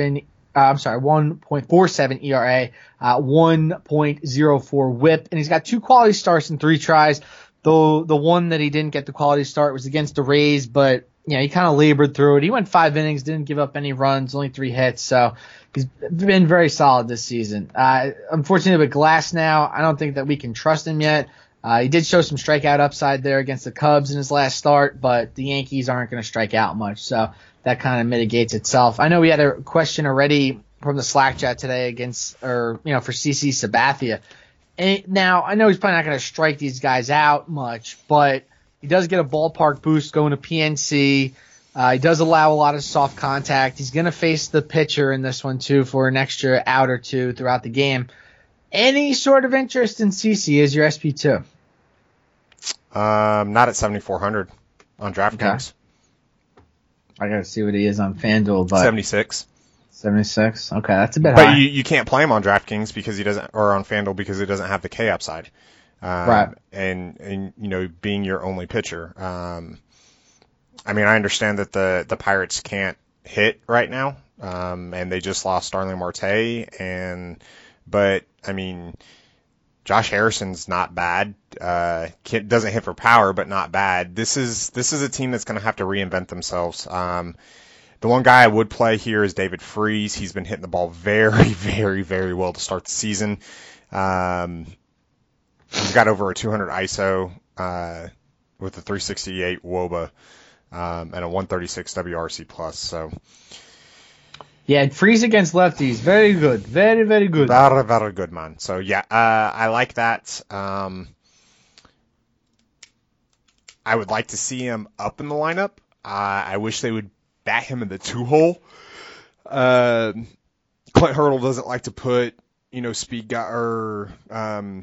Uh, I'm sorry, one point four seven E R A, uh, one point oh four whip, and he's got two quality starts in three tries. Though the one that he didn't get the quality start was against the Rays, but you know, he kind of labored through it. He went five innings, didn't give up any runs, only three hits, so he's been very solid this season. Uh, unfortunately with Glasnow, I don't think that we can trust him yet. Uh, he did show some strikeout upside there against the Cubs in his last start, but the Yankees aren't going to strike out much, so that kind of mitigates itself. I know we had a question already from the Slack chat today against, or you know, for C C Sabathia. And now I know he's probably not going to strike these guys out much, but he does get a ballpark boost going to P N C. Uh, he does allow a lot of soft contact. He's going to face the pitcher in this one too for an extra out or two throughout the game. Any sort of interest in C C as your S P two? Um, not at seventy-four hundred on DraftKings. Okay. I got to see what he is on FanDuel, but seventy-six. seventy-six. Okay, that's a bit but high. But you, you can't play him on DraftKings because he doesn't, or on FanDuel because he doesn't have the K upside. Um, right. And, and, you know, being your only pitcher. Um, I mean, I understand that the, the Pirates can't hit right now. Um, and they just lost Starling Marte and, but I mean, Josh Harrison's not bad. Uh, doesn't hit for power, but not bad. This is, this is a team that's going to have to reinvent themselves. Um, The one guy I would play here is David Freese. He's been hitting the ball very, very, very well to start the season. Um, he's got over a two hundred I S O uh, with a three sixty-eight W O B A um, and a one thirty-six W R C plus. So yeah, Freese against lefties, very good, very, very good. Very, very good, man. So yeah, uh, I like that. Um, I would like to see him up in the lineup. Uh, I wish they would bat him in the two hole. Uh, Clint Hurdle doesn't like to put, you know, speed guy or, um,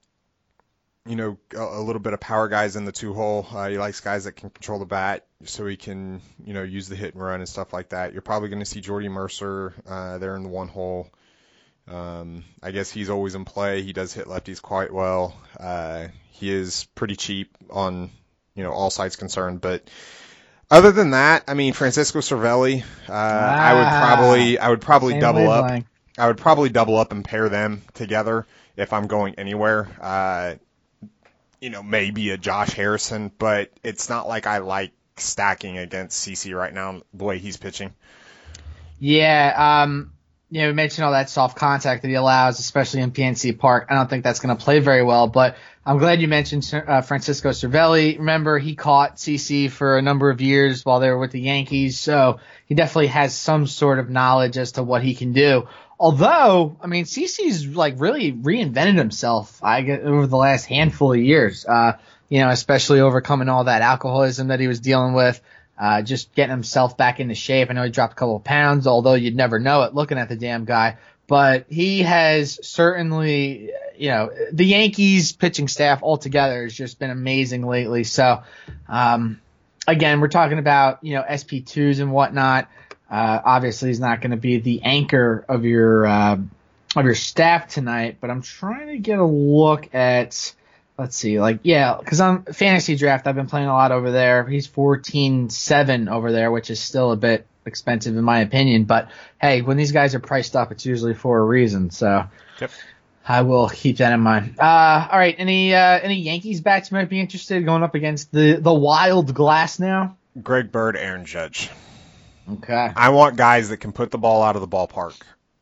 you know, a, a little bit of power guys in the two hole. Uh, he likes guys that can control the bat so he can, you know, use the hit and run and stuff like that. You're probably going to see Jordy Mercer, uh, there in the one hole. Um, I guess he's always in play. He does hit lefties quite well. Uh, he is pretty cheap on, you know, all sides concerned, but other than that, I mean, Francisco Cervelli, uh, ah, I would probably, I would probably double up. Blank. I would probably double up and pair them together if I'm going anywhere. Uh, you know, maybe a Josh Harrison, but it's not like I like stacking against C C right now the way he's pitching. Yeah, um, you know, we mentioned all that soft contact that he allows, especially in P N C Park. I don't think that's going to play very well, but I'm glad you mentioned uh, Francisco Cervelli. Remember, he caught C C for a number of years while they were with the Yankees, so he definitely has some sort of knowledge as to what he can do. Although, I mean, C C's like really reinvented himself I get, over the last handful of years, uh, you know, especially overcoming all that alcoholism that he was dealing with. Uh, just getting himself back into shape. I know he dropped a couple of pounds, although you'd never know it looking at the damn guy. But he has certainly, you know, the Yankees pitching staff altogether has just been amazing lately. So, um, again, we're talking about, you know, S P twos and whatnot. Uh, obviously he's not going to be the anchor of your, uh, of your staff tonight, but I'm trying to get a look at, let's see, like, yeah, because on Fantasy Draft, I've been playing a lot over there. He's fourteen seven over there, which is still a bit expensive in my opinion. But, hey, when these guys are priced up, it's usually for a reason. So yep. I will keep that in mind. Uh, all right, any uh, any Yankees bats you might be interested in going up against the, the wild Glasnow? Greg Bird, Aaron Judge. Okay. I want guys that can put the ball out of the ballpark.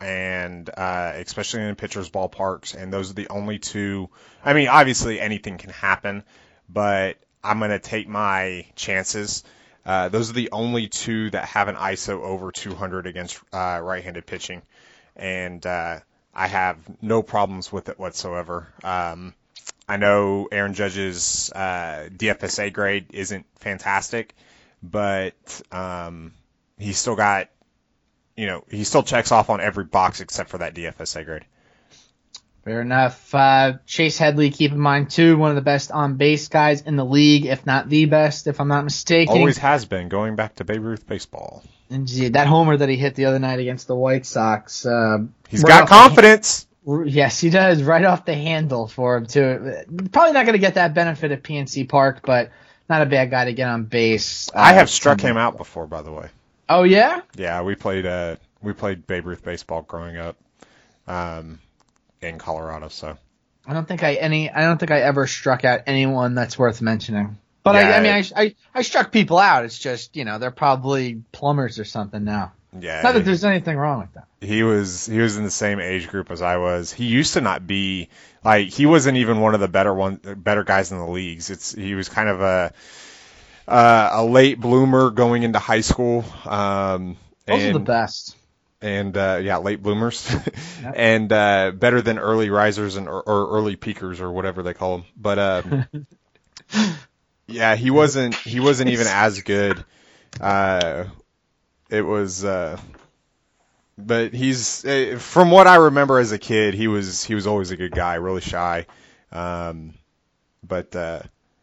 And uh, especially in pitchers' ballparks, and those are the only two. I mean, obviously anything can happen, but I'm going to take my chances. Uh, those are the only two that have an I S O over two hundred against uh, right-handed pitching, and uh, I have no problems with it whatsoever. Um, I know Aaron Judge's uh, D F S A grade isn't fantastic, but um, he's still got. You know, he still checks off on every box except for that D F S A grade. Fair enough. Uh, Chase Headley, keep in mind, too, one of the best on-base guys in the league, if not the best, if I'm not mistaken. Always has been, going back to Babe Ruth baseball. Indeed. That homer that he hit the other night against the White Sox. Uh, He's right got confidence. The, yes, he does. Right off the handle for him, too. Probably not going to get that benefit at P N C Park, but not a bad guy to get on base. Uh, I have struck him out before, by the way. Oh, yeah? Yeah, we played uh, we played Babe Ruth baseball growing up um, in Colorado. So I don't think I any I don't think I ever struck out anyone that's worth mentioning. But Yeah, I, I mean, it- I, I I struck people out. It's just, you know, they're probably plumbers or something now. yeah, Not that there's anything wrong with that. he was he was in the same age group as I was. He used to not be like he wasn't even one of the better one better guys in the leagues. It's he was kind of a uh, a late bloomer going into high school. Um, Those and, are the best. And uh, yeah, late bloomers, Yep. and uh, better than early risers and or, or early peakers or whatever they call them. But um, yeah, he wasn't he wasn't even as good. Uh, it was, uh, but he's uh, from what I remember as a kid, he was he was always a good guy, really shy. Um, but uh,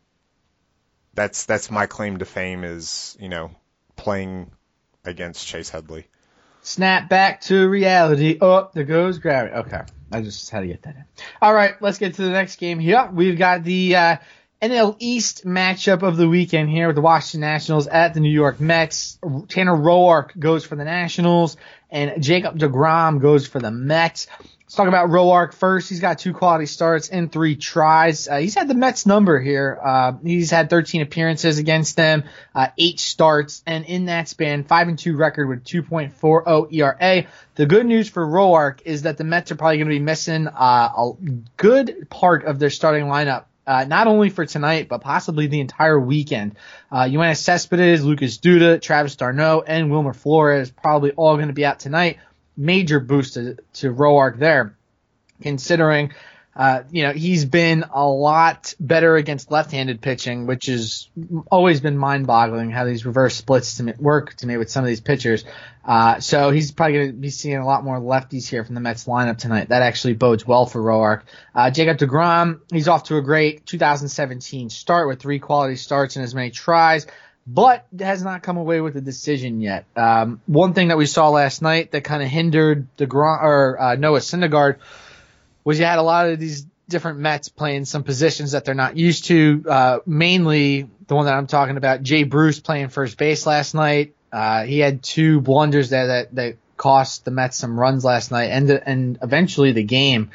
that's that's my claim to fame is you know playing against Chase Headley. Snap back to reality. Oh, there goes gravity. Okay. I just had to get that in. All right, let's get to the next game here. We've got the uh, N L East matchup of the weekend here with the Washington Nationals at the New York Mets. Tanner Roark goes for the Nationals, and Jacob deGrom goes for the Mets. Let's talk about Roark first. He's got two quality starts and three tries. Uh, he's had the Mets number here. Uh, he's had thirteen appearances against them, uh, eight starts, and in that span, five and two record with two point four oh E R A. The good news for Roark is that the Mets are probably going to be missing uh, a good part of their starting lineup. Uh, not only for tonight, but possibly the entire weekend. Uh, Yoenis Cespedes, Lucas Duda, Travis d'Arnaud, and Wilmer Flores probably all going to be out tonight. Major boost to, to Roark there, considering, uh, you know, he's been a lot better against left-handed pitching, which has always been mind-boggling how these reverse splits to me, work to me with some of these pitchers. Uh, so he's probably going to be seeing a lot more lefties here from the Mets lineup tonight. That actually bodes well for Roark. Uh, Jacob deGrom, he's off to a great two thousand seventeen start with three quality starts and as many tries, but has not come away with a decision yet. Um, one thing that we saw last night that kind of hindered deGrom or uh, Noah Syndergaard was you had a lot of these different Mets playing some positions that they're not used to. Uh, mainly the one that I'm talking about, Jay Bruce playing first base last night. Uh, he had two blunders there that, that cost the Mets some runs last night and and eventually the game.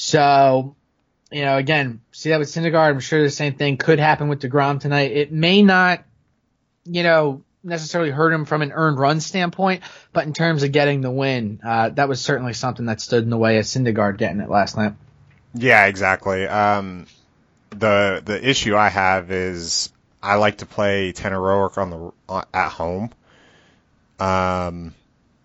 So, you know, again, see that with Syndergaard. I'm sure the same thing could happen with deGrom tonight. It may not, you know, necessarily hurt him from an earned run standpoint, but in terms of getting the win, uh, that was certainly something that stood in the way of Syndergaard getting it last night. Yeah, exactly. Um, the the issue I have is I like to play Tanner Roark on the on, at home. Um,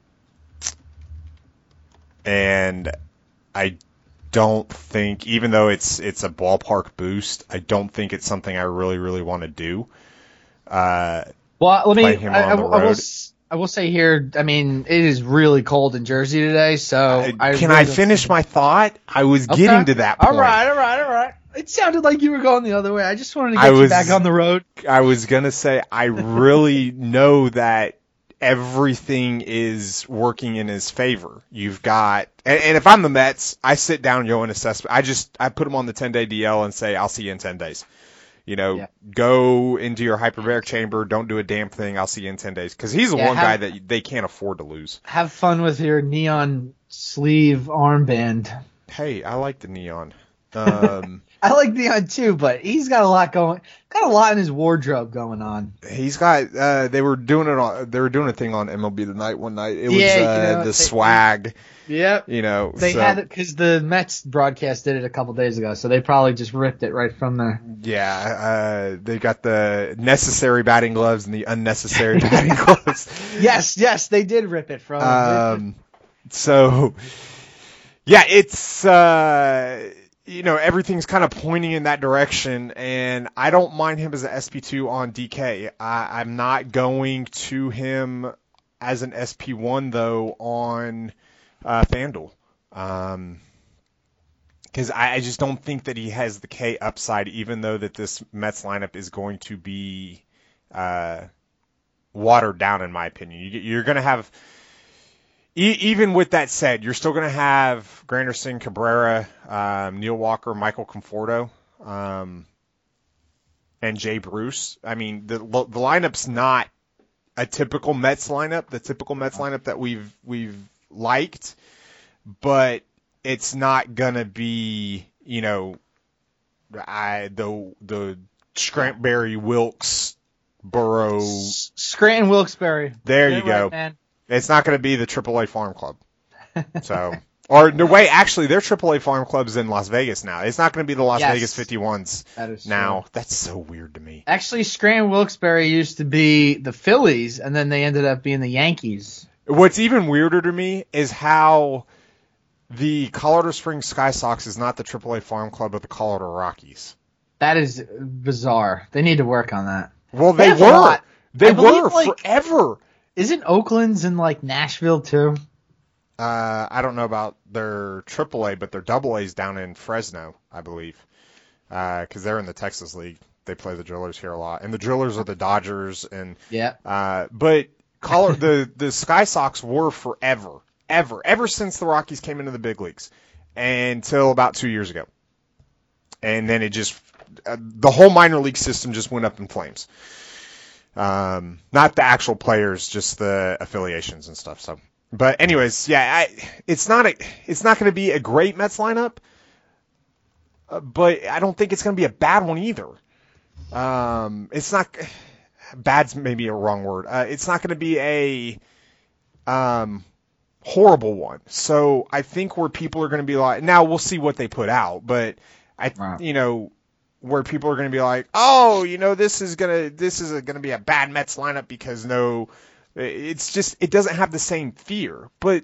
and I don't think, even though it's it's a ballpark boost, I don't think it's something I really really want to do. Uh, well, let me. play him I, on I, the I will. road. s- I will say here. I mean, it is really cold in Jersey today. So Uh, I can really I don't finish see- my thought? I was Okay. getting to that point. All right, all right, all right. It sounded like you were going the other way. I just wanted to I get you was- back on the road. I was gonna say I really know that everything is working in his favor. You've got, and, and if I'm the Mets, I sit down Yoenis Cespedes. I just I put him on the ten day D L and say I'll see you in ten days. You know, Yeah. go into your hyperbaric chamber. Don't do a damn thing. I'll see you in ten days because he's the Yeah, one have- guy that they can't afford to lose. Have fun with your neon sleeve armband. Hey, I like the neon. Um, I like neon too, but he's got a lot going. Got a lot in his wardrobe going on. he's got. Uh, they were doing it on. They were doing a thing on M L B Tonight one night. It was Yeah, you uh, know, the they- swag. Yep. You know, They so, had it because the Mets broadcast did it a couple days ago, so they probably just ripped it right from there. Yeah, uh, they got the necessary batting gloves and the unnecessary batting gloves. Yes, yes, they did rip it from. Um, so, yeah, it's, uh, you know, everything's kind of pointing in that direction, and I don't mind him as an S P two on D K. I, I'm not going to him as an S P one, though, on uh, FanDuel. Um, because I, I just don't think that he has the K upside, even though that this Mets lineup is going to be uh, watered down, in my opinion. You, you're going to have, e- even with that said, you're still going to have Granderson, Cabrera, um, Neil Walker, Michael Conforto, um, and Jay Bruce. I mean, the the lineup's not a typical Mets lineup, the typical Mets lineup that we've we've liked, but it's not gonna be, you know, I the the Scrantberry, Wilkes, Burrow, Scranton, Wilkes-Barre. There you go. Right, it's not going to be the triple A Farm Club. So, or no, wait, actually, their triple A Farm Club's in Las Vegas now. It's not going to be the Las yes, Vegas fifty-ones that is now. True. That's so weird to me. Actually, Scranton, Wilkes-Barre used to be the Phillies, and then they ended up being the Yankees. What's even weirder to me is how the Colorado Springs Sky Sox is not the triple A Farm Club of the Colorado Rockies. That is bizarre. They need to work on that. Well, they, they were. They believe, were like, forever. Isn't Oakland's in like Nashville too? Uh, I don't know about their triple A, but their double A's down in Fresno, I believe, because uh, they're in the Texas League. They play the Drillers here a lot, and the Drillers are the Dodgers. And yeah. Uh, but Color the the Sky Sox were forever, ever, ever since the Rockies came into the big leagues, until about two years ago, and then it just uh, the whole minor league system just went up in flames. Um, not the actual players, just the affiliations and stuff. So, but anyways, yeah, I, it's not a, it's not going to be a great Mets lineup, uh, but I don't think it's going to be a bad one either. Um, it's not, bad's maybe a wrong word. Uh, it's not going to be a, um, horrible one. So I think where people are going to be like, now we'll see what they put out, but I, wow. you know, where people are going to be like, oh, you know, this is going to, this is going to be a bad Mets lineup because no, it's just, it doesn't have the same fear. But,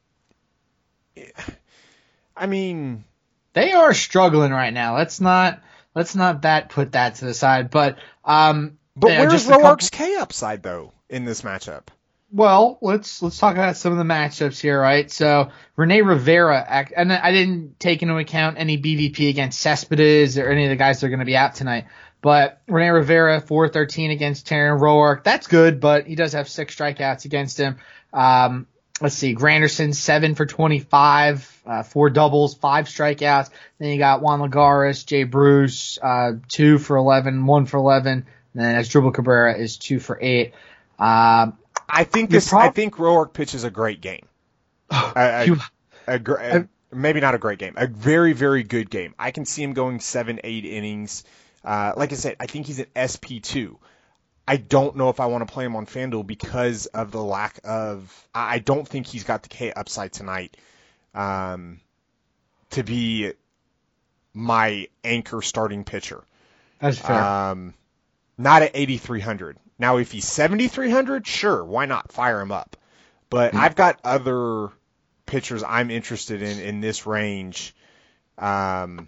I mean. They are struggling right now. Let's not, let's not that put that to the side. But, um. But yeah, where's Roark's couple... K upside, though, in this matchup? Well, let's let's talk about some of the matchups here, right? So Rene Rivera, and I didn't take into account any B V P against Cespedes or any of the guys that are going to be out tonight. But Rene Rivera, four thirteen against Tanner Roark. That's good, but he does have six strikeouts against him. Um, let's see, Granderson, seven for twenty-five, uh, four doubles, five strikeouts. Then you got Juan Lagares, Jay Bruce, uh, two for eleven, one for eleven. And then Asdrubal Cabrera is two for eight. Um, I think this. Prob- I think Roark pitches a great game. a, a, a, a, maybe not a great game. A very, very good game. I can see him going seven, eight innings. Uh, like I said, I think he's an S P two. I don't know if I want to play him on FanDuel because of the lack of. I don't think he's got the K upside tonight um, to be my anchor starting pitcher. That's fair. Um, not at eighty-three hundred. Now, if he's seventy-three hundred, sure, why not? Fire him up. But mm-hmm. I've got other pitchers I'm interested in in this range um,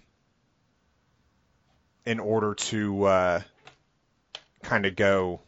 in order to uh, kind of go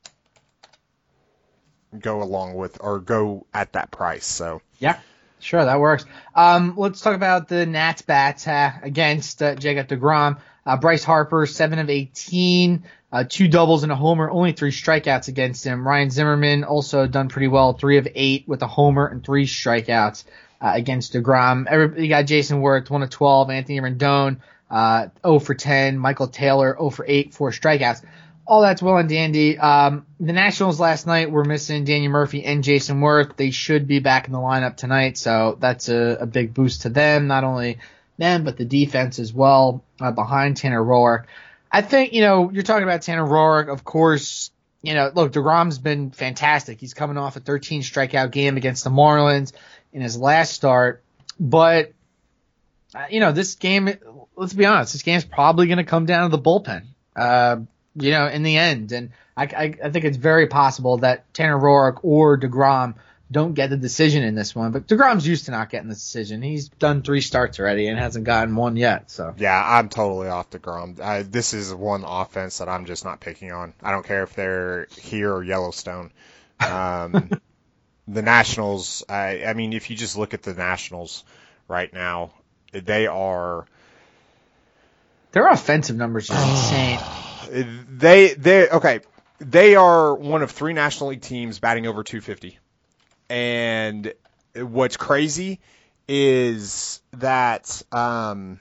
go along with or go at that price. So yeah, sure, that works. Um, let's talk about the Nats bats uh, against uh, Jacob deGrom. Uh, Bryce Harper, seven of eighteen, uh, two doubles and a homer, only three strikeouts against him. Ryan Zimmerman also done pretty well, three of eight with a homer and three strikeouts uh, against deGrom. Everybody, you got Jason Wirth, one of twelve, Anthony Rendon, uh, zero for ten, Michael Taylor, zero for eight, four strikeouts. All that's well and dandy. Um, the Nationals last night were missing Daniel Murphy and Jason Wirth. They should be back in the lineup tonight, so that's a, a big boost to them, not only them, but the defense as well uh, behind Tanner Roark. I think, you know, you're talking about Tanner Roark, of course. You know, look, deGrom's been fantastic. He's coming off a thirteen strikeout game against the Marlins in his last start. But, uh, you know, this game, let's be honest, this game's probably going to come down to the bullpen, uh, you know, in the end. And I, I, I think it's very possible that Tanner Roark or deGrom don't get the decision in this one, but deGrom's used to not getting the decision. He's done three starts already and hasn't gotten one yet. So yeah, I'm totally off deGrom. I, this is one offense that I'm just not picking on. I don't care if they're here or Yellowstone. Um, the Nationals. I, I mean, if you just look at the Nationals right now, they are their offensive numbers are insane. They they okay. They are one of three National League teams batting over two fifty. And what's crazy is that um,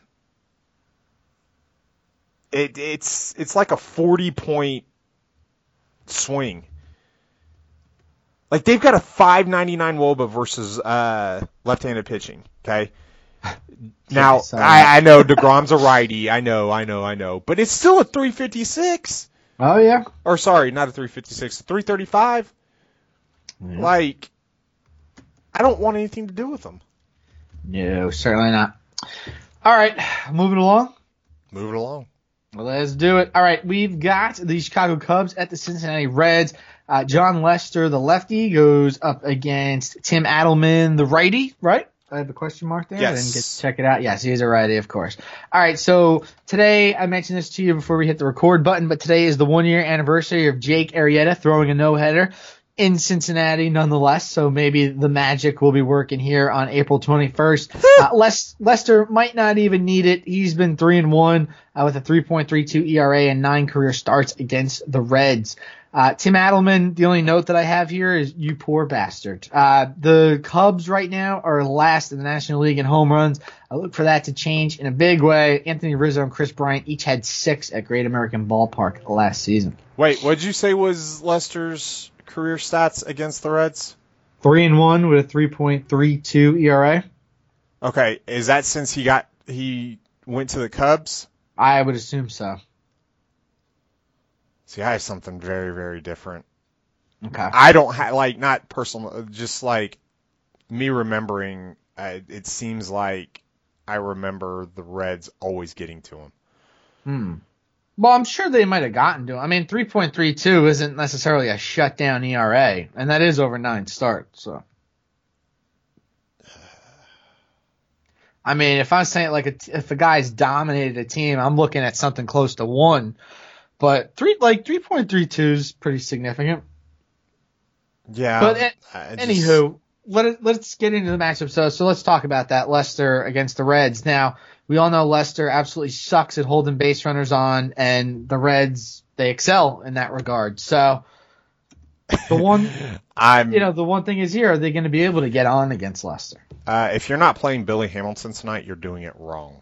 it, it's it's like a forty point swing Like, they've got a five ninety-nine W O B A versus uh, left-handed pitching, okay? Now, I, I know DeGrom's a righty. I know, I know, I know. But it's still a three fifty-six. Oh, yeah. Or, sorry, not a three fifty-six, a three thirty-five. Yeah. Like, I don't want anything to do with them. No, certainly not. All right, moving along. Moving along. Well, let's do it. All right, we've got the Chicago Cubs at the Cincinnati Reds. Uh, John Lester, the lefty, goes up against Tim Adelman, the righty, right? I have a question mark there. Yes. I didn't get to check it out. Yes, he is a righty, of course. All right, so today, I mentioned this to you before we hit the record button, but today is the one-year anniversary of Jake Arrieta throwing a no-hitter in Cincinnati nonetheless, so maybe the magic will be working here on April twenty-first. uh, Les- Lester might not even need it. He's been three and one uh, with a three point three two E R A and nine career starts against the Reds. Uh, Tim Adelman, the only note that I have here is you poor bastard. Uh, the Cubs right now are last in the National League in home runs. I look for that to change in a big way. Anthony Rizzo and Chris Bryant each had six at Great American Ballpark last season. Wait, what did you say was Lester's career stats against the Reds? Three and one with a three point three two E R A. Okay, is that since he got he went to the Cubs? I would assume so. See, I have something very, very different. Okay. I don't have, like, not personal, just like me remembering, uh, it seems like I remember the Reds always getting to him. Hmm. Well, I'm sure they might have gotten to him. I mean, three point three two isn't necessarily a shutdown E R A, and that is over nine starts, so. I mean, if I'm saying, like, a, if a guy's dominated a team, I'm looking at something close to one. But three, like three point three two is pretty significant. Yeah. But uh, just... anywho, let it, let's get into the matchup. So, so let's talk about that Lester against the Reds. Now, we all know Lester absolutely sucks at holding base runners on, and the Reds, they excel in that regard. So, the one, I'm, you know, the one thing is here: are they going to be able to get on against Lester? Uh, if you're not playing Billy Hamilton tonight, you're doing it wrong.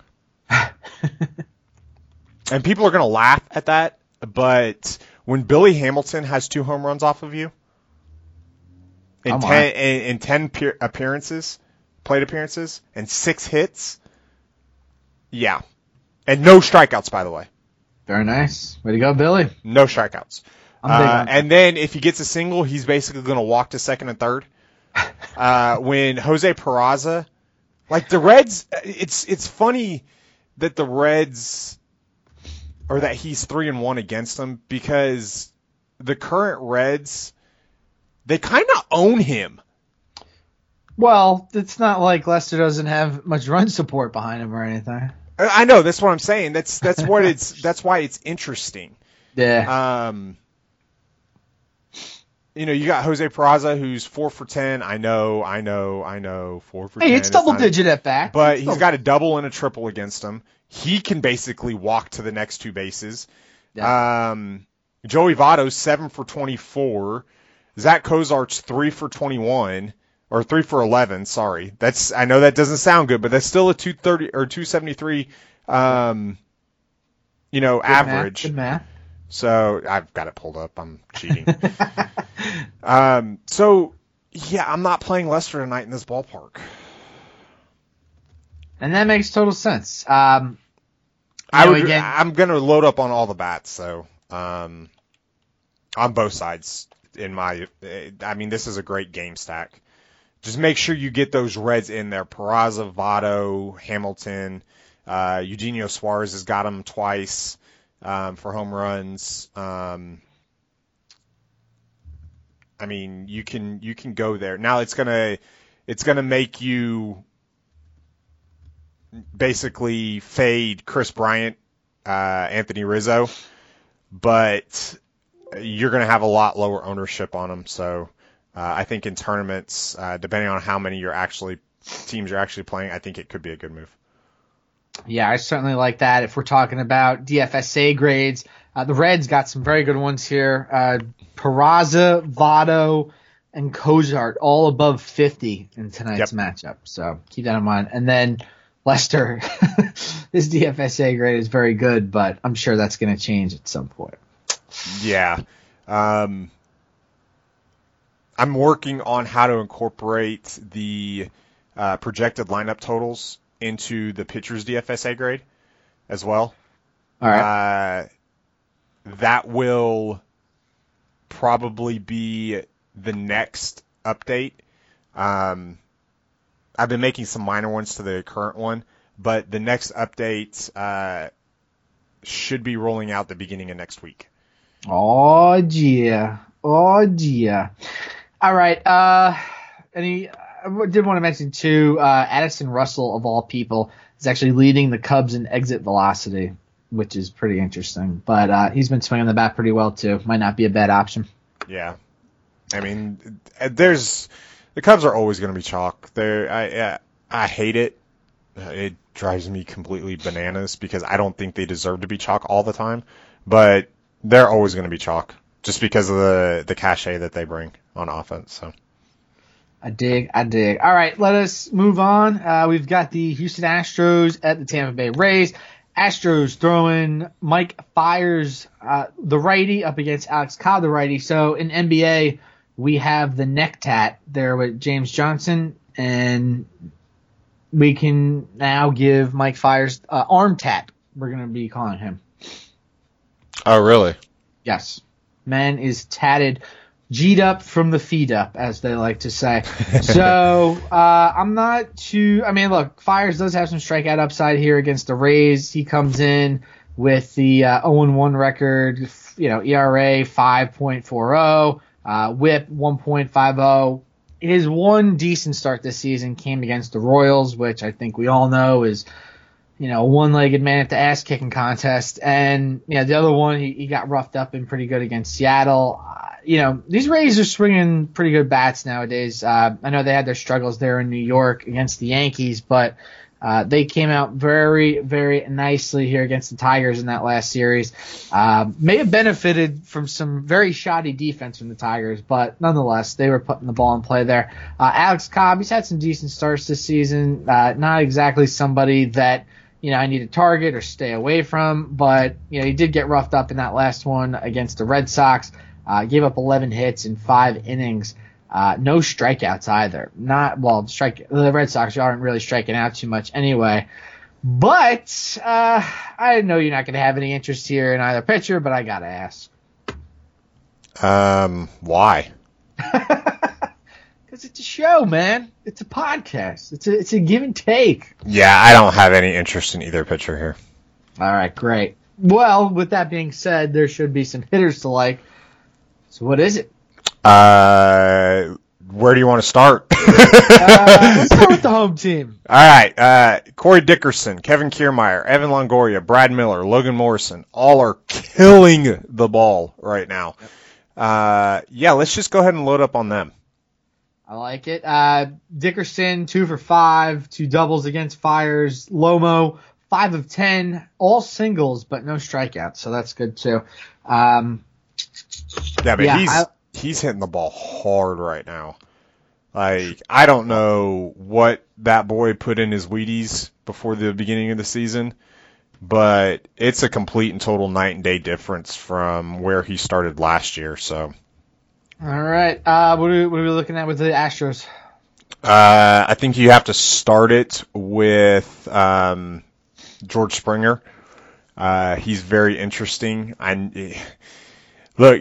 And people are going to laugh at that. But when Billy Hamilton has two home runs off of you in Come ten, in, in ten pe- appearances, plate appearances, and six hits, yeah. And no strikeouts, by the way. Very nice. Way to go, Billy. No strikeouts. I'm big Uh, on and then if he gets a single, he's basically going to walk to second and third. Uh, when Jose Peraza, like the Reds, it's it's funny that the Reds... or that he's three and one against them, because the current Reds, they kind of own him. Well, it's not like Lester doesn't have much run support behind him or anything. I know, that's what I'm saying. That's that's what it's that's why it's interesting. Yeah. Um. You know, you got Jose Peraza, who's four for ten. I know, I know, I know, four for hey, ten. Hey, it's double not, digit at bat. But it's he's double. got a double and a triple against him. He can basically walk to the next two bases. Yeah. Um, Joey Votto's seven for twenty-four. Zach Kozart's three for twenty-one, or three for eleven. Sorry, that's I know that doesn't sound good, but that's still a two thirty or two seventy-three. Um, you know, good average. Math, good math. So I've got it pulled up. I'm cheating. um, so yeah, I'm not playing Lester tonight in this ballpark. And that makes total sense. Um, I know, would, again, I'm going to load up on all the bats, so um, on both sides. In my, I mean, this is a great game stack. Just make sure you get those Reds in there. Peraza, Votto, Hamilton, uh, Eugenio Suarez has got them twice um, for home runs. Um, I mean, you can you can go there. Now it's gonna it's gonna make you basically fade Chris Bryant, uh, Anthony Rizzo, but you're going to have a lot lower ownership on them. So uh, I think in tournaments, uh, depending on how many you're actually teams you're actually playing, I think it could be a good move. Yeah, I certainly like that. If we're talking about D F S A grades, uh, the Reds got some very good ones here. Uh, Peraza, Votto, and Kozart all above fifty in tonight's yep. matchup. So keep that in mind. And then Lester, his D F S A grade is very good, but I'm sure that's going to change at some point. Yeah. Um, I'm working on how to incorporate the uh, projected lineup totals into the pitcher's D F S A grade as well. All right. Uh, that will probably be the next update. Um, I've been making some minor ones to the current one, but the next update uh, should be rolling out the beginning of next week. Oh, yeah. Oh, yeah. All right. Uh, any, I did want to mention, too, uh, Addison Russell, of all people, is actually leading the Cubs in exit velocity, which is pretty interesting. But uh, he's been swinging the bat pretty well, too. Might not be a bad option. Yeah. I mean, there's the Cubs are always going to be chalk. They're, I, I hate it. It drives me completely bananas because I don't think they deserve to be chalk all the time. But they're always going to be chalk just because of the, the cachet that they bring on offense. So. I dig, I dig. All right, let us move on. Uh, we've got the Houston Astros at the Tampa Bay Rays. Astros throwing Mike Fiers, uh, the righty, up against Alex Cobb, the righty. So in N B A, we have the neck tat there with James Johnson, and we can now give Mike Fiers uh, arm tat. We're going to be calling him. Oh, really? Yes. Man is tatted, G'd up from the feet up, as they like to say. So uh, I'm not too – I mean, look, Fiers does have some strikeout upside here against the Rays. He comes in with the uh, oh and one record, you know, E R A five point four oh, uh, whip one point five oh. His one decent start this season came against the Royals, which I think we all know is – you know, one-legged man at the ass-kicking contest. And, you know, the other one, he, he got roughed up and pretty good against Seattle. Uh, you know, these Rays are swinging pretty good bats nowadays. Uh, I know they had their struggles there in New York against the Yankees, but uh, they came out very, very nicely here against the Tigers in that last series. Uh, may have benefited from some very shoddy defense from the Tigers, but nonetheless, they were putting the ball in play there. Uh, Alex Cobb, he's had some decent starts this season. Uh, not exactly somebody that, you know, I need to target or stay away from, but, you know, he did get roughed up in that last one against the Red Sox, uh, gave up eleven hits in five innings, uh, no strikeouts either. Not, well, strike, the Red Sox aren't really striking out too much anyway, but, uh, I know you're not going to have any interest here in either pitcher, but I got to ask. Um, why? Because it's a show, man. It's a podcast. It's a, it's a give and take. Yeah, I don't have any interest in either pitcher here. All right, great. Well, with that being said, there should be some hitters to like. So what is it? Uh, where do you want to start? uh, let's start with the home team. All right. Uh, Corey Dickerson, Kevin Kiermaier, Evan Longoria, Brad Miller, Logan Morrison, all are killing the ball right now. Uh, yeah, let's just go ahead and load up on them. I like it. Uh, Dickerson, two for five, two doubles against Fiers. Lomo, five of ten, all singles, but no strikeouts, so that's good too. Um, yeah, but yeah, he's I, he's hitting the ball hard right now. Like, I don't know what that boy put in his Wheaties before the beginning of the season, but it's a complete and total night and day difference from where he started last year, so... All right. Uh, what, are we, what are we looking at with the Astros? Uh, I think you have to start it with um, George Springer. Uh, he's very interesting. I, look,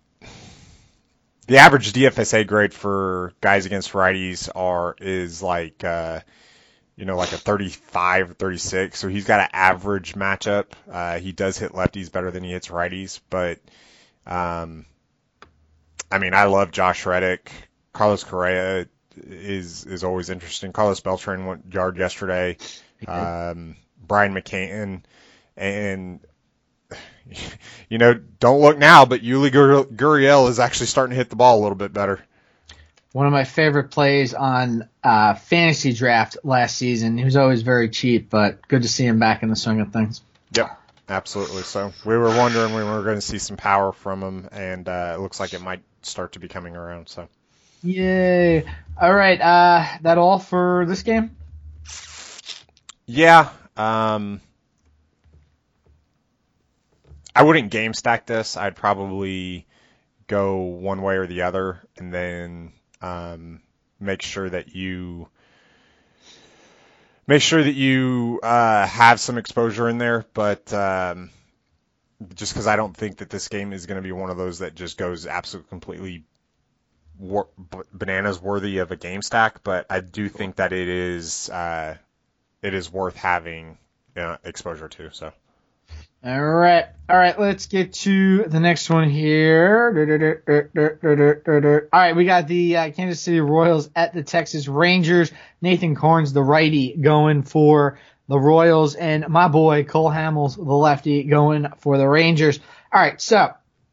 the average D F S A grade for guys against righties are is like uh, you know like a thirty-five, thirty-six. So he's got an average matchup. Uh, he does hit lefties better than he hits righties, but. Um, I mean, I love Josh Reddick. Carlos Correa is is always interesting. Carlos Beltran went yard yesterday. Um, Brian McCann. And, you know, don't look now, but Yuli Gurriel is actually starting to hit the ball a little bit better. One of my favorite plays on uh, fantasy draft last season. He was always very cheap, but good to see him back in the swing of things. Yep. Absolutely. So we were wondering when we were going to see some power from him, and uh, it looks like it might start to be coming around. So, yay! All right, uh, that all for this game? Yeah. Um, I wouldn't game stack this. I'd probably go one way or the other, and then um, make sure that you make sure that you uh, have some exposure in there. But um, just because I don't think that this game is going to be one of those that just goes absolutely completely war- bananas worthy of a game stack, but I do think that it is uh, it is worth having uh, exposure to. So. All right, all right. Let's get to the next one here. All right, we got the uh, Kansas City Royals at the Texas Rangers. Nathan Karns, the righty, going for the Royals, and my boy Cole Hamels, the lefty, going for the Rangers. All right, so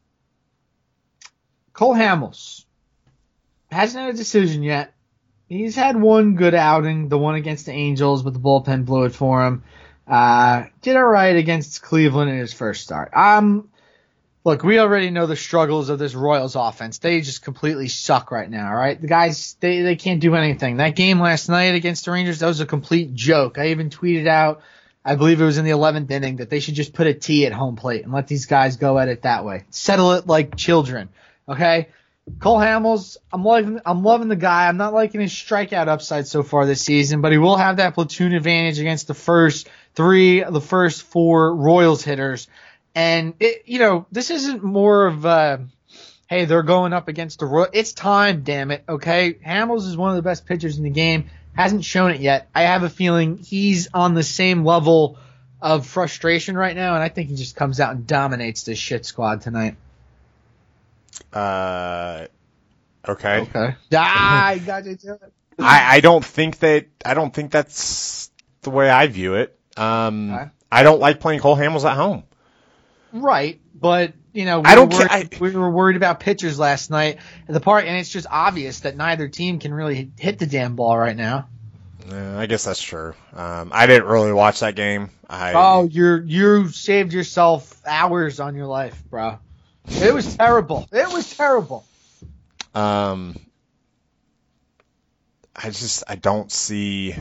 Cole Hamels hasn't had a decision yet. He's had one good outing, the one against the Angels, but the bullpen blew it for him. Uh, did all right against Cleveland in his first start. Um, look, we already know the struggles of this Royals offense. They just completely suck right now, right? The guys, they, they can't do anything. That game last night against the Rangers, that was a complete joke. I even tweeted out, I believe it was in the eleventh inning, that they should just put a T at home plate and let these guys go at it that way. Settle it like children, okay? Cole Hamels, I'm loving, I'm loving the guy. I'm not liking his strikeout upside so far this season, but he will have that platoon advantage against the first three, the first four Royals hitters. And it, you know, this isn't more of a, hey, they're going up against the Royals. It's time, damn it. Okay. Hamels is one of the best pitchers in the game. Hasn't shown it yet. I have a feeling he's on the same level of frustration right now. And I think he just comes out and dominates this shit squad tonight. Uh, okay. Okay. Ah, I got you to it. I, I don't think that I don't think that's the way I view it. Um, Okay. I don't like playing Cole Hamels at home. Right, but you know, we, I don't were worried, ca- I- we were worried about pitchers last night at the part, and it's just obvious that neither team can really hit the damn ball right now. Uh, I guess that's true. Um, I didn't really watch that game. I, Oh, you're you saved yourself hours on your life, bro. It was terrible. It was terrible. Um, I just I don't see.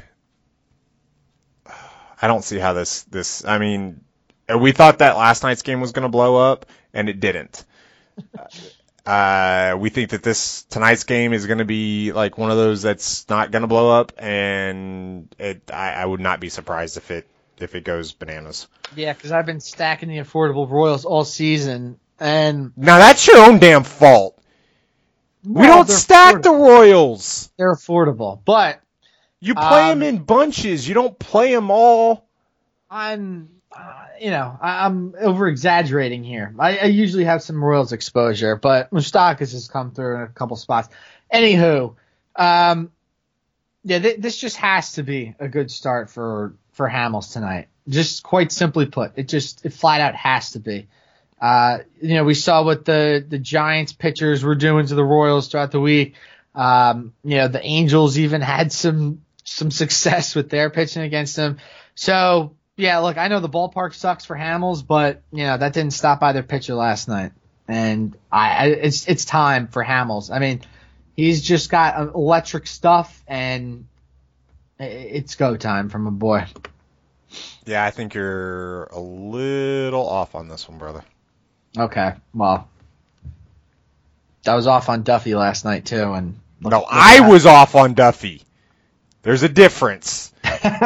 I don't see how this this. I mean, we thought that last night's game was going to blow up, and it didn't. Uh, we think that this tonight's game is going to be like one of those that's not going to blow up, and it. I, I would not be surprised if it if it goes bananas. Yeah, because I've been stacking the affordable Royals all season, and Now that's your own damn fault. We well, don't they're stack affordable. the Royals. They're affordable, but You play Um, them in bunches. You don't play them all. I'm, uh, you know, I, I'm over exaggerating here. I, I usually have some Royals exposure, but Moustakas has come through in a couple spots. Anywho, um, yeah, th- this just has to be a good start for for Hamels tonight. Just quite simply put, it just it flat out has to be. Uh, you know, we saw what the the Giants pitchers were doing to the Royals throughout the week. Um, you know, the Angels even had some some success with their pitching against them. So. Yeah, look, I know the ballpark sucks for Hamels, but you know that didn't stop either pitcher last night, and I, I it's it's time for Hamels. I mean, he's just got electric stuff, and it's go time for my boy. Yeah, I think you're a little off on this one, brother. Okay, well, I was off on Duffy last night too, and look, No, look I at was off on Duffy. There's a difference.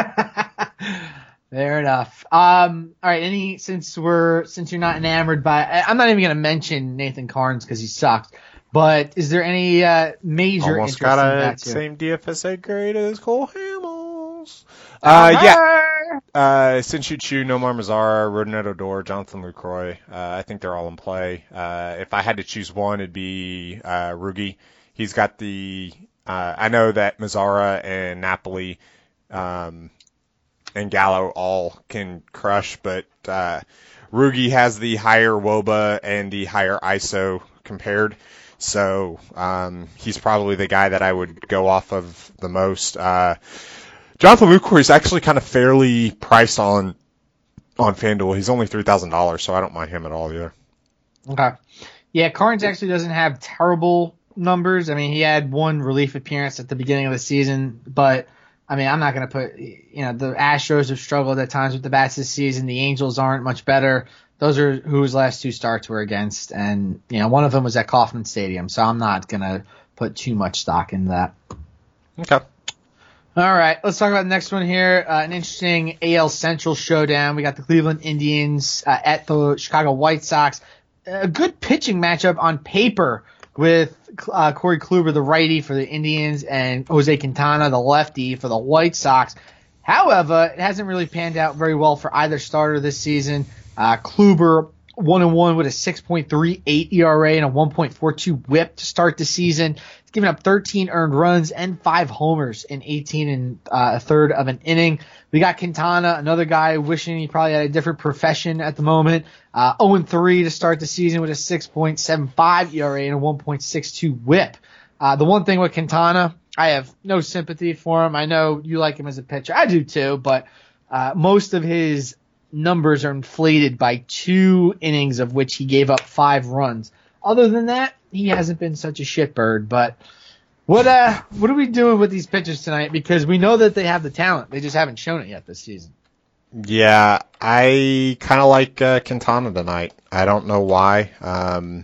Fair enough. Um, all right. Any since we're since you're not enamored by, I, I'm not even going to mention Nathan Karns because he sucked. But is there any uh, major Almost interest got in a that too? same D F S A grade as Cole Hamels. Uh, yeah. Uh, since you chew, Nomar Mazara, Rodney Odor, Jonathan Lucroy, uh, I think they're all in play. Uh, if I had to choose one, it'd be uh, Rugi. He's got the. Uh, I know that Mazara and Napoli. Um, and Gallo all can crush, but uh, Rugi has the higher W O B A and the higher I S O compared, so um, he's probably the guy that I would go off of the most. Uh, Jonathan Lucroy is actually kind of fairly priced on on FanDuel. He's only three thousand dollars, so I don't mind him at all either. Okay. Yeah, Karns actually doesn't have terrible numbers. I mean, he had one relief appearance at the beginning of the season, but I mean, I'm not going to put, you know, the Astros have struggled at times with the bats this season. The Angels aren't much better. Those are who his last two starts were against. And, you know, one of them was at Kauffman Stadium. So I'm not going to put too much stock into that. Okay. All right. Let's talk about the next one here. Uh, an interesting A L Central showdown. We got the Cleveland Indians uh, at the Chicago White Sox. A good pitching matchup on paper with uh, Corey Kluber, the righty for the Indians, and Jose Quintana, the lefty for the White Sox. However, it hasn't really panned out very well for either starter this season. Uh, Kluber, one and one with a six point three eight E R A and a one point four two whip to start the season. He's given up thirteen earned runs and five homers in eighteen and uh, a third of an inning. We got Quintana, another guy wishing he probably had a different profession at the moment. Uh, oh and three to start the season with a six point seven five E R A and a one point six two whip. Uh, the one thing with Quintana, I have no sympathy for him. I know you like him as a pitcher. I do too, but uh, most of his numbers are inflated by two innings of which he gave up five runs. Other than that, he hasn't been such a shitbird. But what uh, what are we doing with these pitchers tonight? Because we know that they have the talent. They just haven't shown it yet this season. Yeah, I kind of like uh, Quintana tonight. I don't know why. Um,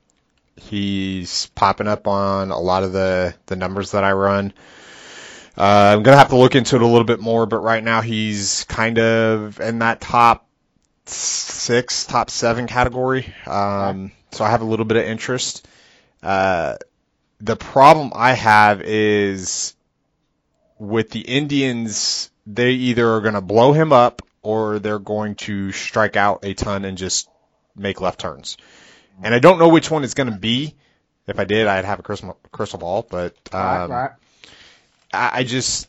he's popping up on a lot of the, the numbers that I run. Uh, I'm going to have to look into it a little bit more, but right now he's kind of in that top six, top seven category. Um, so I have a little bit of interest. Uh, the problem I have is with the Indians, they either are going to blow him up or they're going to strike out a ton and just make left turns. And I don't know which one it's going to be. If I did, I'd have a crystal, crystal ball, but um, Right, right. I just,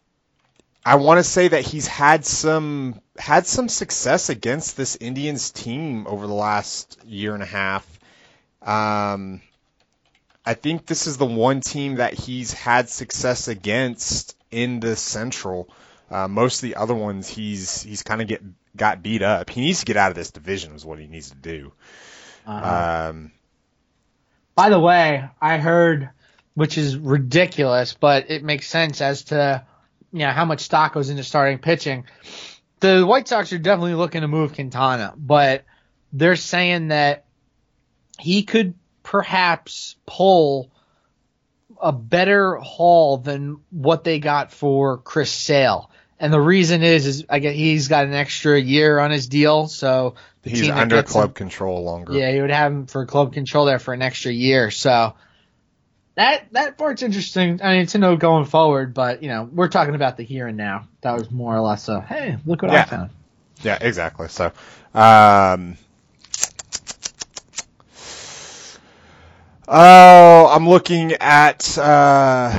I want to say that he's had some, had some success against this Indians team over the last year and a half. Um, I think this is the one team that he's had success against in the Central. Uh, most of the other ones, he's, he's kind of get, got beat up. He needs to get out of this division is what he needs to do. Uh-huh. Um, By the way, I heard, which is ridiculous, but it makes sense as to, you know, how much stock goes into starting pitching. The White Sox are definitely looking to move Quintana, but they're saying that he could perhaps pull a better haul than what they got for Chris Sale. And the reason is, is I guess he's got an extra year on his deal, so the he's team that under gets club him, control longer. yeah, he would have him for club control there for an extra year. So that that part's interesting. I mean, to know going forward, but you know, we're talking about the here and now. That was more or less a hey, look what Yeah. I found. Yeah, exactly. So, um, oh, I'm looking at, uh,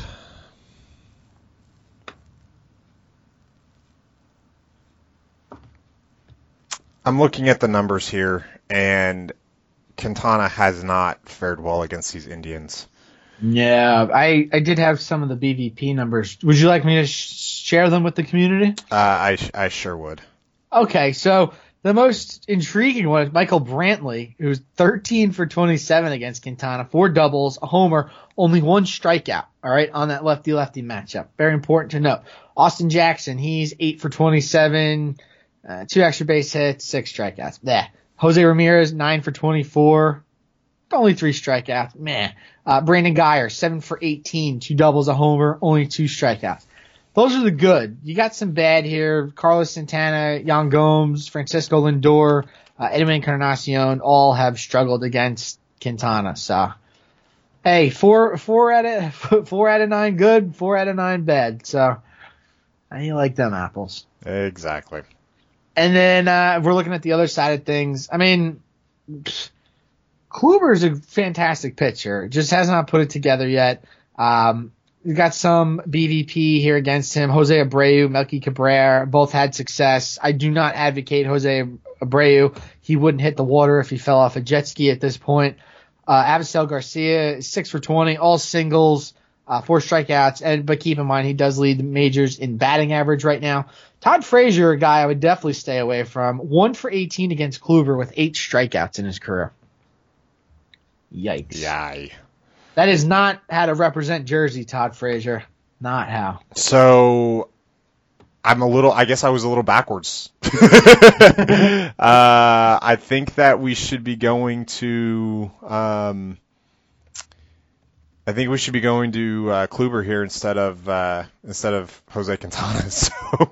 I'm looking at the numbers here, and Quintana has not fared well against these Indians. Yeah, I, I did have some of the B V P numbers. Would you like me to sh- share them with the community? Uh, I, I sure would. Okay, so the most intriguing one is Michael Brantley, who's thirteen for twenty-seven against Quintana, four doubles, a homer, only one strikeout, all right, on that lefty-lefty matchup. Very important to note. Austin Jackson, he's eight for twenty-seven, uh, two extra base hits, six strikeouts. There. Jose Ramirez, nine for twenty-four, only three strikeouts. Meh. Uh, Brandon Guyer, seven for eighteen, two doubles, a homer, only two strikeouts. Those are the good. You got some bad here. Carlos Santana, Yan Gomes, Francisco Lindor, uh, Edwin Encarnacion all have struggled against Quintana. So, hey, four four out of four out of nine good, four out of nine bad. So, how do you like them apples? Exactly. And then uh, we're looking at the other side of things. I mean, Kluber is a fantastic pitcher. Just has not put it together yet. Um, We've got some B V P here against him. Jose Abreu, Melky Cabrera, both had success. I do not advocate Jose Abreu. He wouldn't hit the water if he fell off a jet ski at this point. Uh, Avisel Garcia, six for twenty, all singles, uh, four strikeouts. And but keep in mind, he does lead the majors in batting average right now. Todd Frazier, a guy I would definitely stay away from. One for eighteen against Kluber with eight strikeouts in his career. Yikes. Yay. That is not how to represent Jersey, Todd Frazier. Not how. So I'm a little, I guess I was a little backwards. uh, I think that we should be going to, um, I think we should be going to uh, Kluber here instead of uh, instead of Jose Quintana. So,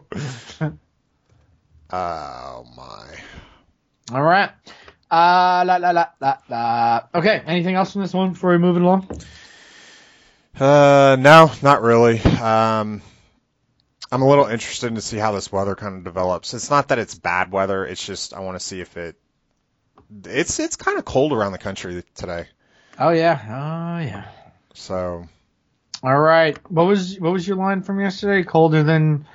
oh my. All right. Uh, la, la, la, la, la. Okay. Anything else from this one before we move it along? Uh, no, not really. Um, I'm a little interested to see how this weather kind of develops. It's not that it's bad weather. It's just I want to see if it. It's it's kind of cold around the country today. Oh yeah. Oh yeah. So. All right. What was what was your line from yesterday? Colder than.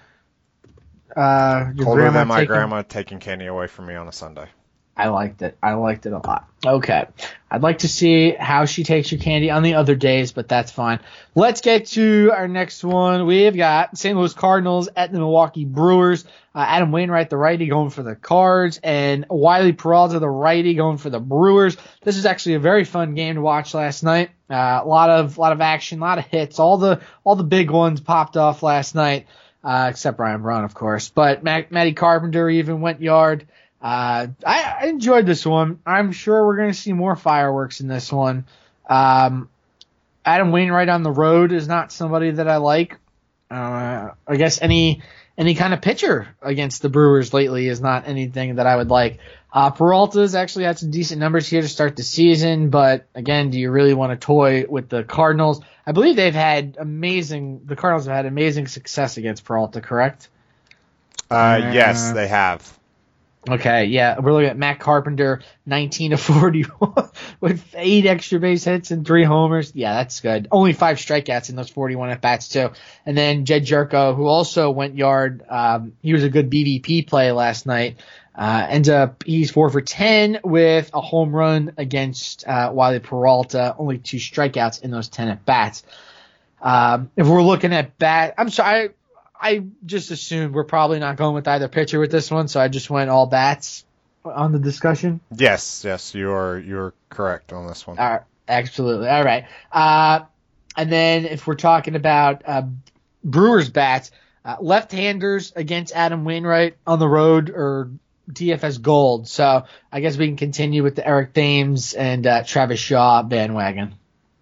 Uh, your Colder grandma than my taking... grandma taking candy away from me on a Sunday. I liked it. I liked it a lot. Okay. I'd like to see how she takes your candy on the other days, but that's fine. Let's get to our next one. We've got Saint Louis Cardinals at the Milwaukee Brewers. Uh, Adam Wainwright, the righty, going for the Cards, and Wiley Peralta, the righty, going for the Brewers. This is actually a very fun game to watch last night. Uh, a lot of lot of action, a lot of hits. All the all the big ones popped off last night, uh, except Ryan Braun, of course. But Matt, Matty Carpenter even went yard. Uh, I, I enjoyed this one. I'm sure we're going to see more fireworks in this one. Um, Adam Wainwright on the road is not somebody that I like. Uh, I guess any any kind of pitcher against the Brewers lately is not anything that I would like. Uh, Peralta's actually had some decent numbers here to start the season, but again, do you really want to toy with the Cardinals? I believe they've had amazing. The Cardinals have had amazing success against Peralta, correct? Uh, uh yes, they have. Okay, yeah, we're looking at Matt Carpenter, nineteen to forty-one with eight extra base hits and three homers. Yeah, that's good. Only five strikeouts in those forty-one at-bats, too. And then Jed Jerko, who also went yard. Um, he was a good B V P play last night. Uh, ends up, he's four for ten with a home run against uh, Wiley Peralta. Only two strikeouts in those ten at-bats. Um, if we're looking at bat, I'm sorry, I, I just assumed we're probably not going with either pitcher with this one, so I just went all bats on the discussion. Yes, yes, you are you're correct on this one. All right, absolutely. All right. Uh, and then if we're talking about uh, Brewers bats, uh, left-handers against Adam Wainwright on the road or D F S Gold. So I guess we can continue with the Eric Thames and uh, Travis Shaw bandwagon.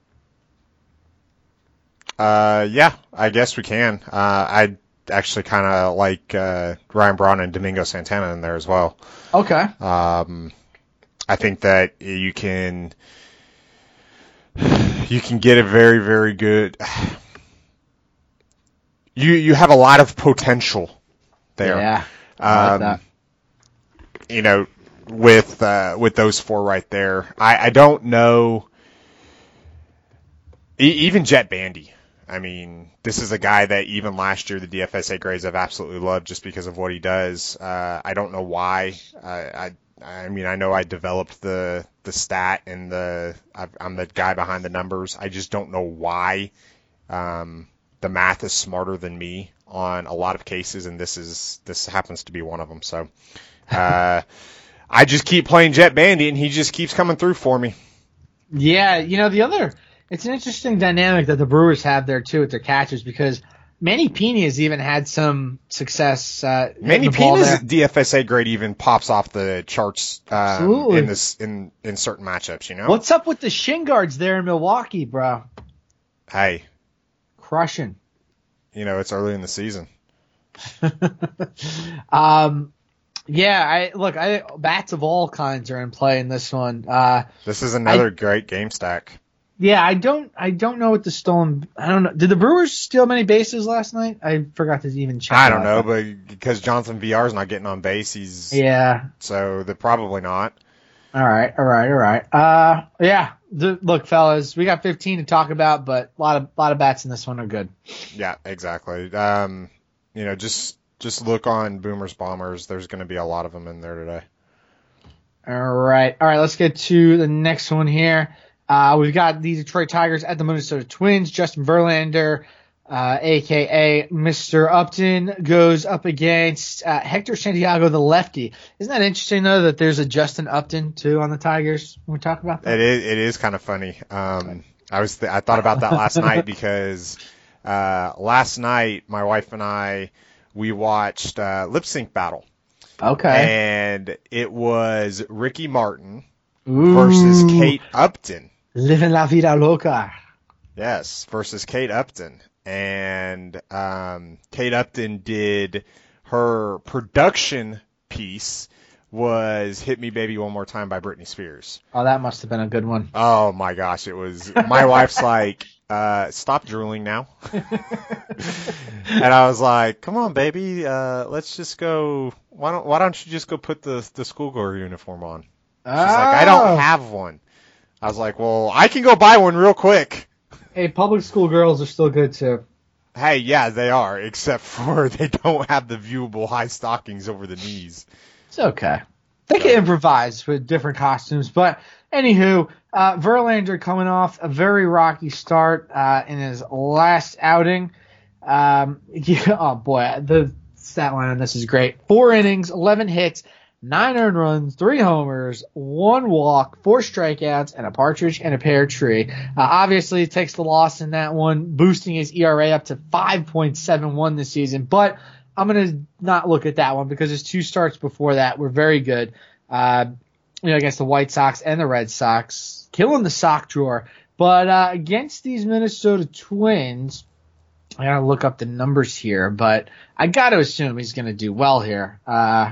Uh, yeah, I guess we can. Uh, I actually kind of like uh, Ryan Braun and Domingo Santana in there as well. Okay. Um, I think that you can you can get a very very good. You you have a lot of potential there. Yeah. I um, like that. You know, with uh, with those four right there, I, I don't know. E- even Jet Bandy. I mean, this is a guy that even last year the D F S A grades I've absolutely loved just because of what he does. Uh, I don't know why. I, I I mean, I know I developed the the stat and the I've, I'm the guy behind the numbers. I just don't know why. Um, the math is smarter than me on a lot of cases, and this is this happens to be one of them. So uh, I just keep playing Jet Bandy, and he just keeps coming through for me. Yeah, you know, the other. It's an interesting dynamic that the Brewers have there, too, with their catchers, because Manny Pena has even had some success. Uh, Manny Pena's D F S A grade even pops off the charts um, in this in, in certain matchups, you know? What's up with the shin guards there in Milwaukee, bro? Hey. Crushing. You know, it's early in the season. um, yeah, I look, I bats of all kinds are in play in this one. Uh, this is another I, great game stack. Yeah, I don't I don't know what the stolen I don't know. Did the Brewers steal many bases last night? I forgot to even check. I don't know, but because Jonathan V R is not getting on base, he's yeah. So they're probably not. All right, all right, all right. Uh, yeah. The, look, fellas, we got fifteen to talk about, but a lot of lot of bats in this one are good. Yeah, exactly. Um, you know, just just look on Boomers Bombers. There's going to be a lot of them in there today. All right, all right. Let's get to the next one here. Uh, we've got the Detroit Tigers at the Minnesota Twins. Justin Verlander, uh, a k a. Mister Upton, goes up against uh, Hector Santiago, the lefty. Isn't that interesting, though, that there's a Justin Upton, too, on the Tigers when we talk about that? It is, it is kind of funny. Um, I was th- I thought about that last night because Uh, last night, my wife and I, we watched uh, Lip Sync Battle. Okay. And it was Ricky Martin Ooh. versus Kate Upton. Living la vida loca. Yes, versus Kate Upton. And um, Kate Upton did her production piece was Hit Me Baby One More Time by Britney Spears. Oh, that must have been a good one. Oh, my gosh. It was. My wife's like, uh, stop drooling now. And I was like, come on, baby. Uh, let's just go. Why don't Why don't you just go put the, the schoolgirl uniform on? She's oh. like, I don't have one. I was like, well, I can go buy one real quick. Hey, public school girls are still good, too. Hey, yeah, they are, except for they don't have the viewable high stockings over the knees. It's okay. They can improvise with different costumes. But, anywho, uh, Verlander coming off a very rocky start uh, in his last outing. Um, yeah, oh, boy, the stat line on this is great. Four innings, eleven hits, nine earned runs, three homers, one walk, four strikeouts, and a partridge and a pear tree. Uh, obviously, it takes the loss in that one, boosting his E R A up to five point seven one this season. But I'm going to not look at that one because his two starts before that were very good. Uh, you know, against the White Sox and the Red Sox, killing the sock drawer. But uh, against these Minnesota Twins, I got to look up the numbers here, but I got to assume he's going to do well here. Uh,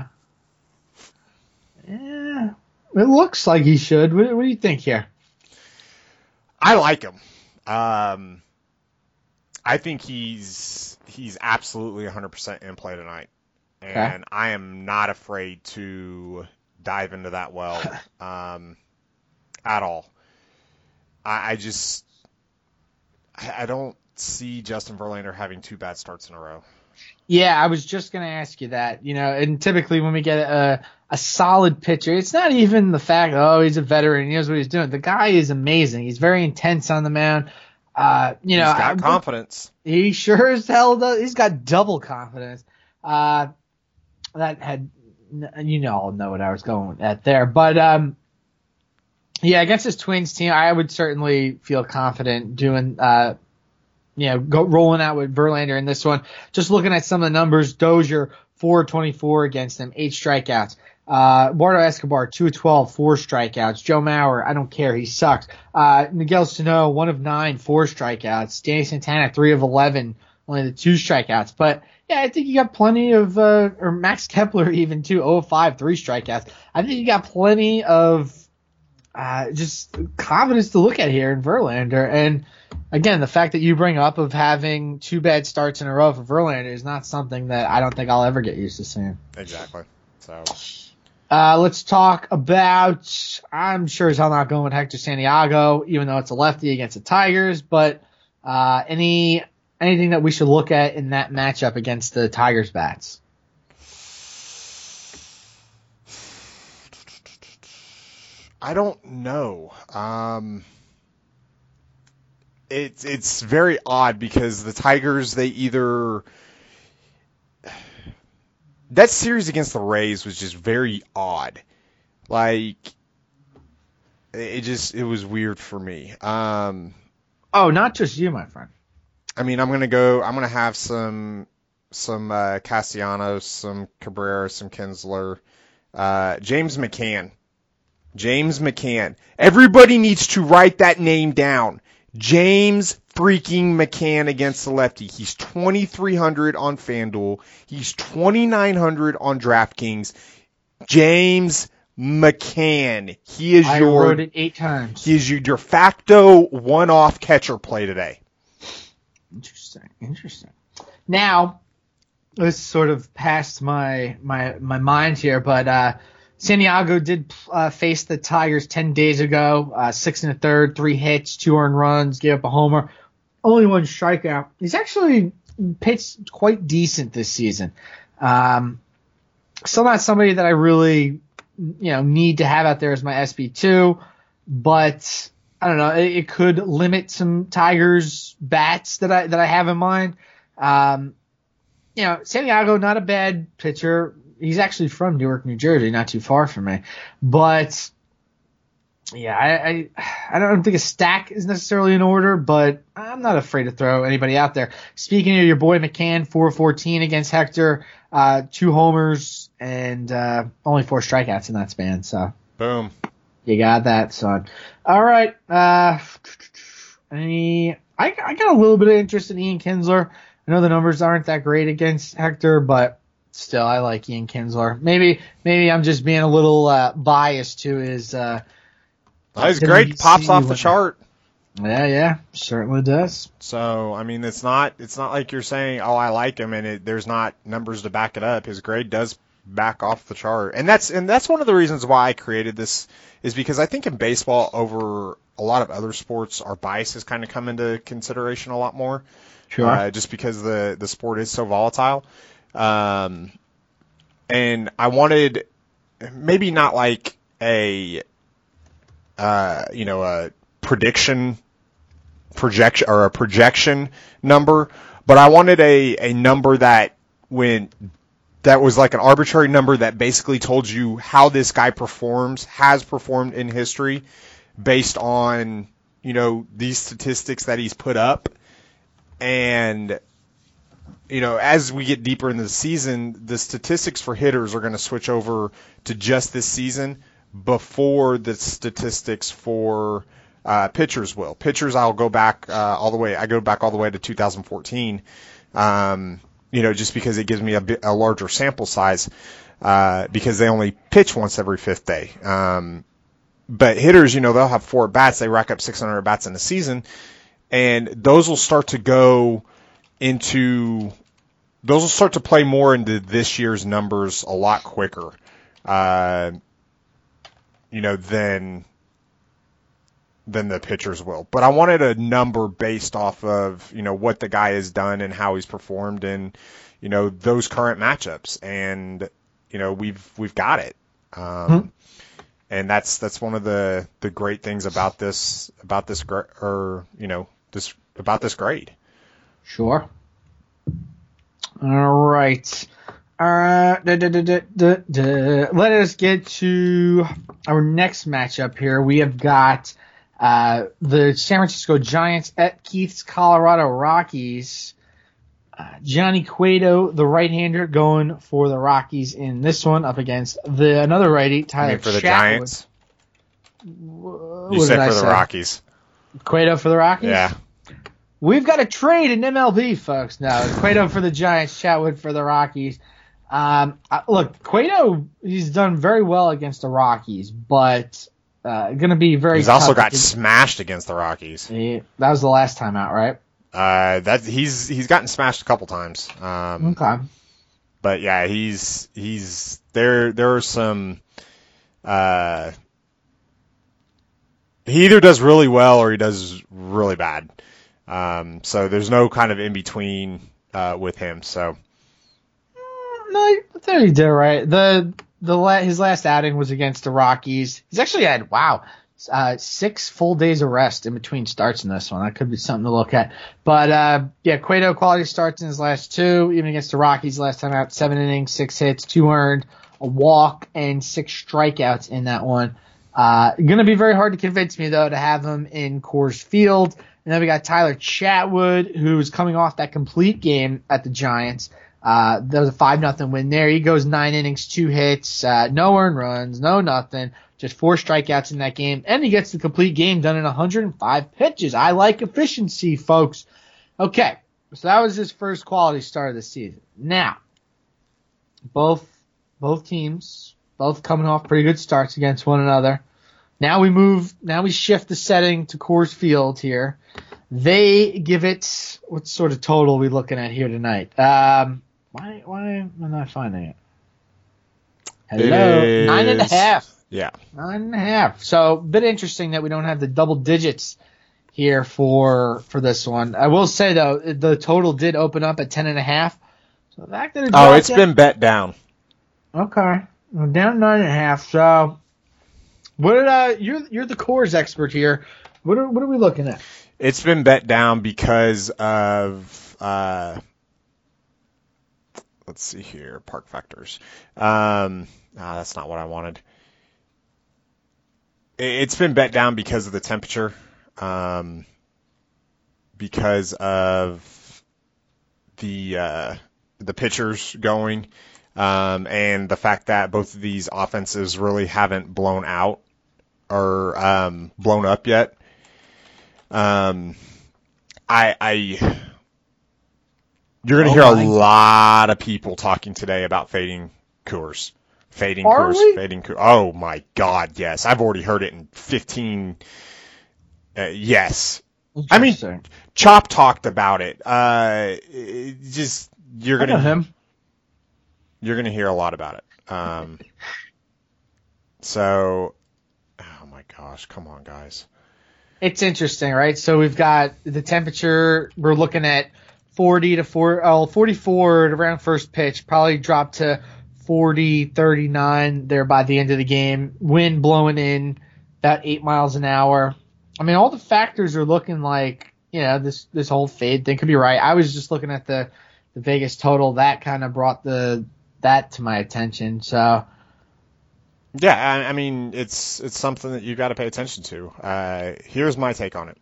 yeah, it looks like he should. What, what do you think here? I like him. Um, I think he's he's absolutely one hundred percent in play tonight. And okay. I am not afraid to dive into that well um, at all. I, I just I don't see Justin Verlander having two bad starts in a row. Yeah, I was just going to ask you that. You know, and typically when we get a a solid pitcher, it's not even the fact, oh, he's a veteran, he knows what he's doing. The guy is amazing. He's very intense on the mound. Uh, you know, he's got I, confidence. He sure as hell does. He's got double confidence. Uh, that had, you know, I'll know what I was going at there. But, um, yeah, against this Twins team, I would certainly feel confident doing, uh, you know, go rolling out with Verlander in this one. Just looking at some of the numbers, Dozier, four twenty-four against him, eight strikeouts. Uh, Eduardo Escobar, two of twelve, four strikeouts. Joe Mauer, I don't care, he sucks. Uh, Miguel Sano, one of nine, four strikeouts. Danny Santana, three of eleven, only the two strikeouts. But, yeah, I think you got plenty of, uh, or Max Kepler even, too, oh of five, three strikeouts. I think you got plenty of, uh, just confidence to look at here in Verlander. And, again, the fact that you bring up of having two bad starts in a row for Verlander is not something that I don't think I'll ever get used to seeing. Exactly. So, uh, let's talk about, I'm sure as hell not going with Hector Santiago, even though it's a lefty against the Tigers, but uh, any anything that we should look at in that matchup against the Tigers bats? I don't know. Um, it's it's very odd because the Tigers, they either that series against the Rays was just very odd. Like it just it was weird for me. Um, oh, not just you, my friend. I mean, I'm gonna go. I'm gonna have some some uh, Castellanos, some Cabrera, some Kinsler, uh, James McCann. James McCann. Everybody needs to write that name down. James freaking McCann against the lefty. He's twenty-three hundred on FanDuel. He's twenty-nine hundred on DraftKings. James McCann. He is I your. I wrote it eight times. He is your de facto one-off catcher play today. Interesting. Interesting. Now, this sort of passed my my my mind here, but uh, Santiago did uh, face the Tigers ten days ago. Uh, six and a third, three hits, two earned runs, gave up a homer, only one strikeout. He's actually pitched quite decent this season. Um, still not somebody that I really, you know, need to have out there as my S B two, but I don't know. It, it could limit some Tigers bats that I that I have in mind. Um, you know, Santiago, not a bad pitcher. He's actually from Newark, New Jersey, not too far from me. But Yeah, I, I I don't think a stack is necessarily in order, but I'm not afraid to throw anybody out there. Speaking of your boy McCann, four fourteen against Hector, uh, two homers and uh, only four strikeouts in that span. So Boom. You got that, son. All right. Uh, any, I I got a little bit of interest in Ian Kinsler. I know the numbers aren't that great against Hector, but still, I like Ian Kinsler. Maybe maybe I'm just being a little uh, biased to his. Uh, He's great. Pops off the chart. Yeah, yeah, certainly does. So I mean, it's not it's not like you're saying, oh, I like him, and it, there's not numbers to back it up. His grade does back off the chart, and that's and that's one of the reasons why I created this, is because I think in baseball, over a lot of other sports, our biases kind of come into consideration a lot more. Sure. Uh, just because the the sport is so volatile, um, and I wanted maybe not like a uh, you know a prediction projection or a projection number, but I wanted a a number that when that was like an arbitrary number that basically told you how this guy performs, has performed in history based on, you know, these statistics that he's put up. And, you know, as we get deeper into the season, the statistics for hitters are going to switch over to just this season before the statistics for uh, pitchers will. Pitchers, I'll go back uh, all the way. I go back all the way to two thousand fourteen. Um, you know, just because it gives me a, bit, a larger sample size, uh, because they only pitch once every fifth day. Um, but hitters, you know, they'll have four at bats. They rack up six hundred at bats in a season, and those will start to go into, those will start to play more into this year's numbers a lot quicker, uh, you know, than than the pitchers will. But I wanted a number based off of, you know, what the guy has done and how he's performed in, you know, those current matchups. And, you know, we've, we've got it. Um, hmm. And that's, that's one of the, the great things about this, about this, or, you know, this, about this grade. Sure. All right. Uh, da, da, da, da, da, da. Let us get to our next matchup here. We have got, Uh, the San Francisco Giants at Keith's Colorado Rockies. Uh, Johnny Cueto, the right-hander, going for the Rockies in this one, up against the another righty, Tyler you mean for the Chatwood. Giants? What you said for the say? Rockies. Cueto for the Rockies? Yeah. We've got a trade in M L B, folks. Now, Cueto for the Giants, Chatwood for the Rockies. Um, uh, look, Cueto, he's done very well against the Rockies, but Uh, going to be very. He's tough also got against, smashed against the Rockies. He, that was the last time out, right? Uh, that he's he's gotten smashed a couple times. Um, okay. But yeah, he's he's there. There are some. Uh, he either does really well or he does really bad. Um, so there's no kind of in between uh, with him. So. No, I thought he did right. The the la- his last outing was against the Rockies. He's actually had wow uh, six full days of rest in between starts in this one. That could be something to look at. But uh, yeah, Cueto quality starts in his last two, even against the Rockies last time out. Seven innings, six hits, two earned, a walk, and six strikeouts in that one. Uh, going to be very hard to convince me though to have him in Coors Field. And then we got Tyler Chatwood, who's coming off that complete game at the Giants. Uh, there was a five nothing win there. He goes nine innings, two hits, uh, no earned runs, no nothing, just four strikeouts in that game, and he gets the complete game done in one hundred five pitches. I like efficiency, folks. Okay, so that was his first quality start of the season. Now, both both teams, both coming off pretty good starts against one another. Now we move, now we shift the setting to Coors Field here. They give it, what sort of total are we looking at here tonight? Um, Why, why am I not finding it? Hello. It Nine and a half. Yeah. Nine and a half. So, a bit interesting that we don't have the double digits here for for this one. I will say, though, the total did open up at ten and a half. So, the fact that it Oh, it's down, been bet down. Okay. We're down nine and a half. So, what did, uh, you're, you're the Coors expert here. What are, what are we looking at? It's been bet down because of, uh, let's see here, park factors. Um, ah, that's not what I wanted. it's been bet down because of the temperature, um, because of the uh, the pitchers going, um, and the fact that both of these offenses really haven't blown out or um, blown up yet. Um, I, I you're going to Oh hear a my. lot of people talking today about fading Coors. Fading Are Coors, we? fading Coors. Oh my God, yes. I've already heard it in fifteen. Uh, yes. I mean, Interesting. Chop talked about it. Uh, it just you're I know gonna him. you're gonna hear a lot about it. Um, so, oh my gosh, come on, guys. It's interesting, right? So we've got the temperature. We're looking at forty to four, oh, forty-four around first pitch, probably drop to forty, thirty-nine there by the end of the game. Wind blowing in about eight miles an hour. I mean, all the factors are looking like, you know, this, this whole fade thing could be right. I was just looking at the, the Vegas total. That kind of brought the that to my attention. So, Yeah, I, I mean, it's it's something that you got to pay attention to. Uh, here's my take on it.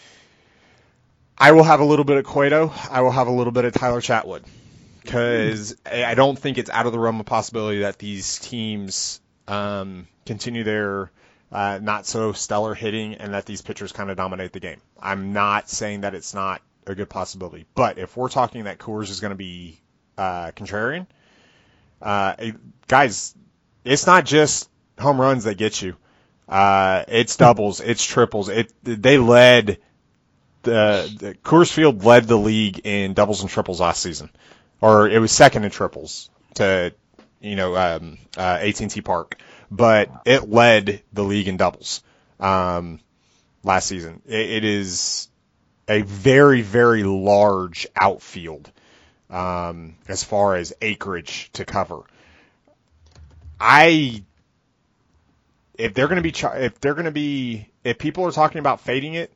I will have a little bit of Cueto. I will have a little bit of Tyler Chatwood. Because I don't think it's out of the realm of possibility that these teams um, continue their uh, not so stellar hitting and that these pitchers kind of dominate the game. I'm not saying that it's not a good possibility. But if we're talking that Coors is going to be uh, contrarian, uh, guys, it's not just home runs that get you. Uh, it's doubles, it's triples. It they led the, the Coors Field led the league in doubles and triples last season. Or it was second in triples to, you know, um, uh, A T and T Park, but it led the league in doubles um, last season. It, it is a very, very large outfield um, as far as acreage to cover. I, if they're going to be, if they're going to be, if people are talking about fading it,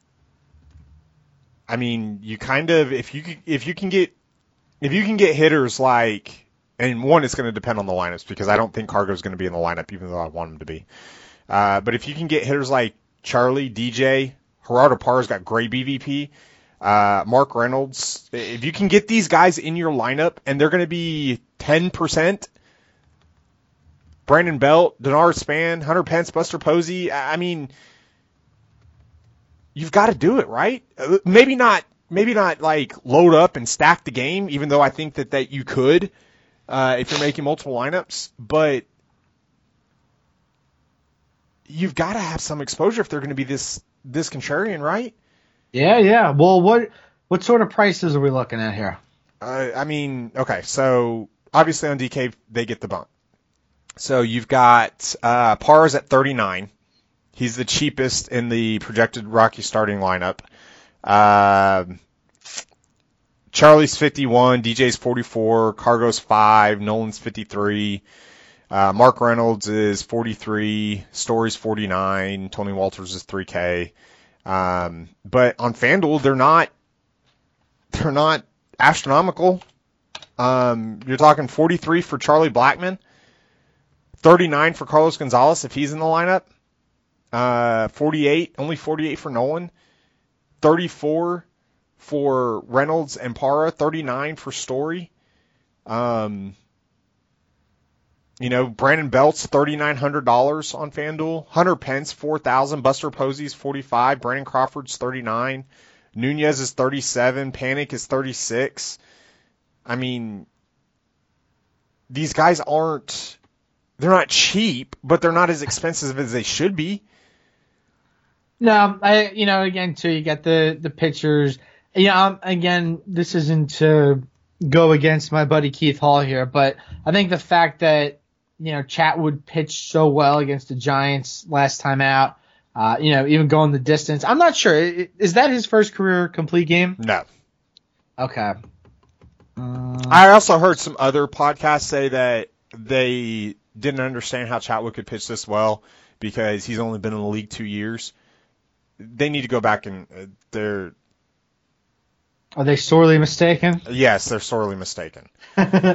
I mean, you kind of, if you if you can get. If you can get hitters like, and one, it's going to depend on the lineups because I don't think Cargo's going to be in the lineup, even though I want him to be. Uh, but if you can get hitters like Charlie, D J, Gerardo Parra's got great B V P, uh, Mark Reynolds, if you can get these guys in your lineup and they're going to be ten percent, Brandon Belt, Denard Span, Hunter Pence, Buster Posey, I mean, you've got to do it, right? Maybe not. Maybe not like load up and stack the game, even though I think that, that you could uh, if you're making multiple lineups. But you've got to have some exposure if they're going to be this this contrarian, right? yeah, yeah. Well, what what sort of prices are we looking at here? Uh, I mean, okay, so obviously on D K they get the bump. So you've got uh, Parra's at thirty-nine. He's the cheapest in the projected Rocky starting lineup. Uh, Charlie's fifty-one, D J's forty-four, Cargo's five, Nolan's fifty-three, uh, Mark Reynolds is forty-three, Story's forty-nine, Tony Walters is three K. Um, but on FanDuel, they're not, they're not astronomical. Um, you're talking forty-three for Charlie Blackmon, thirty-nine for Carlos Gonzalez if he's in the lineup, uh, forty-eight, only forty-eight for Nolan. thirty-four for Reynolds and Parra, thirty-nine for Story. Um, you know, Brandon Belt's thirty-nine hundred dollars on FanDuel. Hunter Pence, four thousand dollars. Buster Posey's forty-five. Brandon Crawford's thirty-nine. Nunez is thirty-seven. Panic is thirty-six. I mean, these guys aren't, they're not cheap, but they're not as expensive as they should be. No, I you know again too you get the the pitchers. Yeah, um, again this isn't to go against my buddy Keith Hall here, but I think the fact that you know Chatwood pitched so well against the Giants last time out, uh, you know even going the distance. I'm not sure. Is that his first career complete game? No. Okay. Uh, I also heard some other podcasts say that they didn't understand how Chatwood could pitch this well because he's only been in the league two years. They need to go back and uh, they're. Are they sorely mistaken? Yes, they're sorely mistaken.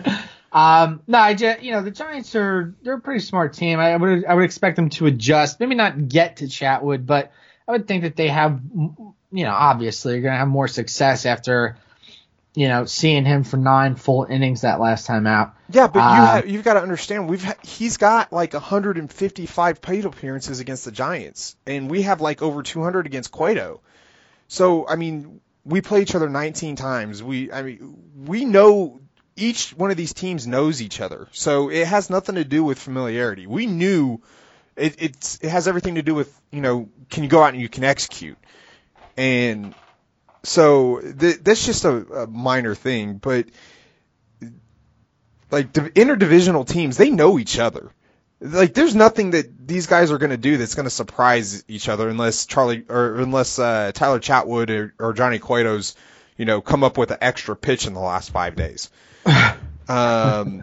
Um, no, I just, you know, the Giants are, they're a pretty smart team. I would, I would expect them to adjust, maybe not get to Chatwood, but I would think that they have, you know, obviously you're going to have more success after, you know, seeing him for nine full innings that last time out. Yeah, but uh, you have, you've got to understand, we've ha- he's got like one hundred fifty-five plate appearances against the Giants, and we have like over two hundred against Cueto. So, I mean, we play each other nineteen times. We, I mean, we know each one of these teams knows each other. So it has nothing to do with familiarity. We knew it, it's, it has everything to do with, you know, can you go out and you can execute. And so th- that's just a, a minor thing, but like the interdivisional teams, they know each other. Like there's nothing that these guys are going to do that's going to surprise each other unless Charlie or unless uh, Tyler Chatwood or, or Johnny Cueto's, you know, come up with an extra pitch in the last five days. Um,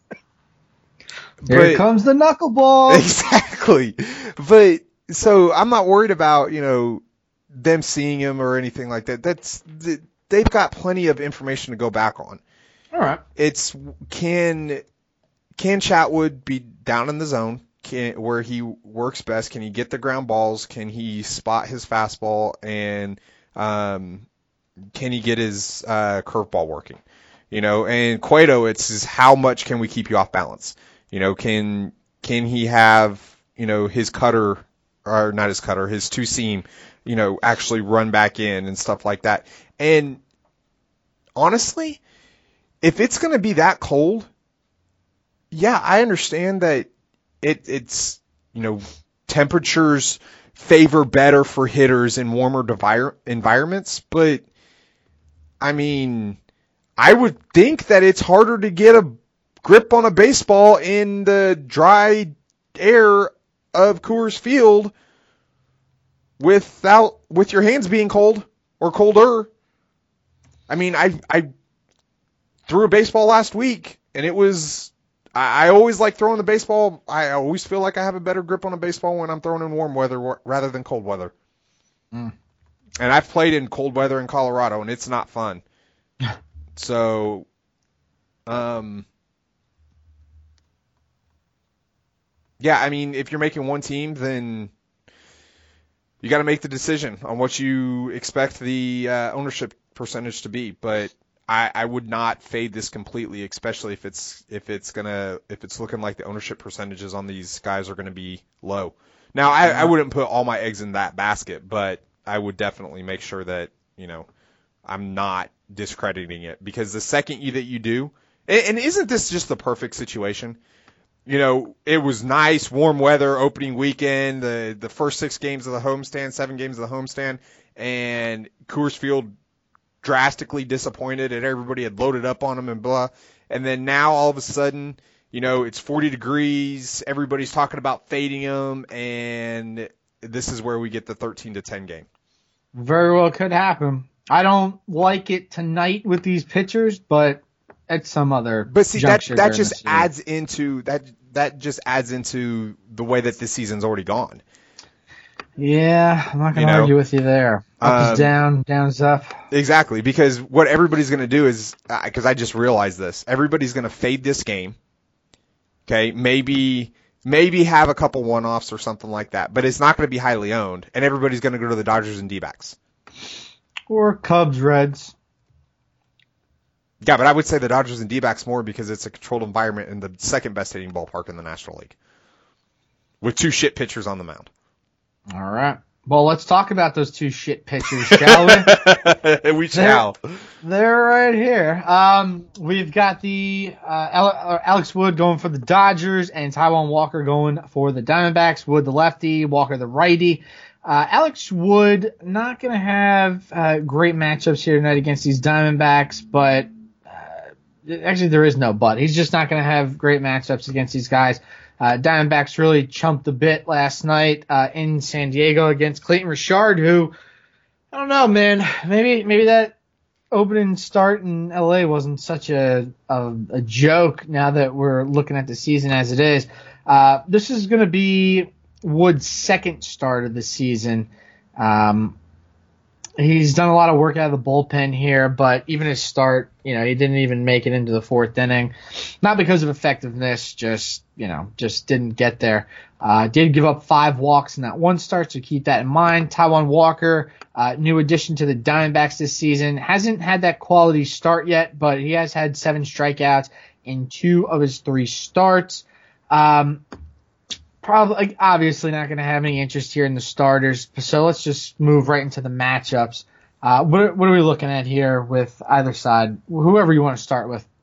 Here but, comes the knuckleball. Exactly. But so I'm not worried about, you know, them seeing him or anything like that. That's they've got plenty of information to go back on. All right. It's can can Chatwood be down in the zone can, where he works best? Can he get the ground balls? Can he spot his fastball? And um, can he get his uh, curveball working? You know, and Cueto, it's is how much can we keep you off balance? You know, can can he have, you know, his cutter, or not his cutter, his two seam, you know, actually run back in and stuff like that. And honestly, if it's going to be that cold, yeah, I understand that it it's, you know, temperatures favor better for hitters in warmer devi- environments, but I mean, I would think that it's harder to get a grip on a baseball in the dry air of Coors Field without with your hands being cold or colder. I mean, I I threw a baseball last week, and it was I, I always like throwing the baseball. I always feel like I have a better grip on a baseball when I'm throwing in warm weather rather than cold weather. Mm. And I've played in cold weather in Colorado, and it's not fun. So, um, yeah, I mean, if you're making one team, then you got to make the decision on what you expect the uh, ownership percentage to be. But I, I would not fade this completely, especially if it's if it's gonna if it's looking like the ownership percentages on these guys are gonna be low. Now, I, I wouldn't put all my eggs in that basket, but I would definitely make sure that, you know, I'm not discrediting it, because the second you that you do, and, and isn't this just the perfect situation? You know, it was nice, warm weather, opening weekend, the the first six games of the homestand, seven games of the homestand, and Coors Field drastically disappointed, and everybody had loaded up on them and blah. And then now all of a sudden, you know, it's forty degrees, everybody's talking about fading them, and this is where we get the thirteen to ten game. Very well could happen. I don't like it tonight with these pitchers, but at some other But see, that juncture that during just the season. adds into that that just adds into the way that this season's already gone. Yeah, I'm not going You to know, argue with you there. Up um, is down, down is up. Exactly, because what everybody's going to do is, because I just realized this, everybody's going to fade this game. Okay, maybe maybe have a couple one-offs or something like that, but it's not going to be highly owned, and everybody's going to go to the Dodgers and D-backs. Or Cubs, Reds. Yeah, but I would say the Dodgers and D-backs more because it's a controlled environment in the second best hitting ballpark in the National League, with two shit pitchers on the mound. All right. Well, let's talk about those two shit pitchers, shall we? We shall. They're, they're right here. Um, we've got the uh, Alex Wood going for the Dodgers and Taijuan Walker going for the Diamondbacks. Wood the lefty, Walker the righty. Uh, Alex Wood not going to have uh, great matchups here tonight against these Diamondbacks, but uh, actually there is no but. He's just not going to have great matchups against these guys. Uh, Diamondbacks really chumped a bit last night uh, in San Diego against Clayton Richard, who, I don't know, man, maybe maybe that opening start in L A wasn't such a, a, a joke now that we're looking at the season as it is. Uh, this is going to be Wood's second start of the season. Um, he's done a lot of work out of the bullpen here, but even his start, you know, he didn't even make it into the fourth inning. Not because of effectiveness, just, you know, just didn't get there. Uh, did give up five walks in that one start, so keep that in mind. Taijuan Walker, uh, new addition to the Diamondbacks this season. Hasn't had that quality start yet, but he has had seven strikeouts in two of his three starts. Um, Probably, obviously not going to have any interest here in the starters. So let's just move right into the matchups. Uh, what, what are we looking at here with either side? Whoever you want to start with.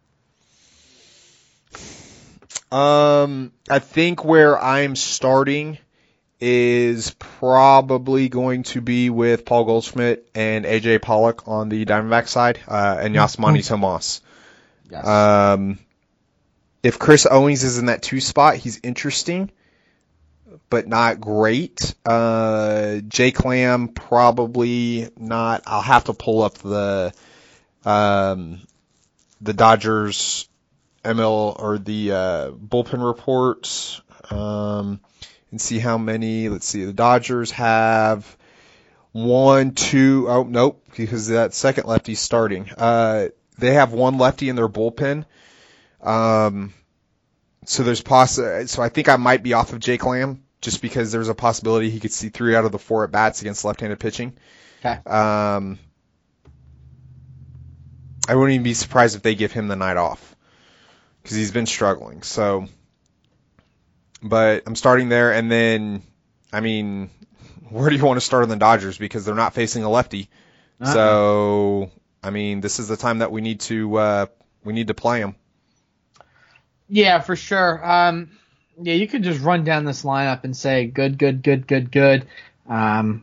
Um, I think where I'm starting is probably going to be with Paul Goldschmidt and A J Pollock on the Diamondback side, uh, and Yasmani Tomas. Yes. Um, if Chris Owings is in that two spot, he's interesting, but not great. Uh, Jake Lamb, probably not. I'll have to pull up the, um, the Dodgers M L or the, uh, bullpen reports, um, and see how many. Let's see. The Dodgers have one, two, oh, nope, because that second lefty's starting. Uh, they have one lefty in their bullpen. Um, so there's poss- so I think I might be off of Jake Lamb, just because there's a possibility he could see three out of the four at bats against left-handed pitching. Okay. Um, I wouldn't even be surprised if they give him the night off, because he's been struggling. So, but I'm starting there, and then, I mean, where do you want to start on the Dodgers? Because they're not facing a lefty. Uh-huh. So, I mean, this is the time that we need to uh, we need to play him. Yeah, for sure. Um, Yeah, you could just run down this lineup and say good, good, good, good, good. Um,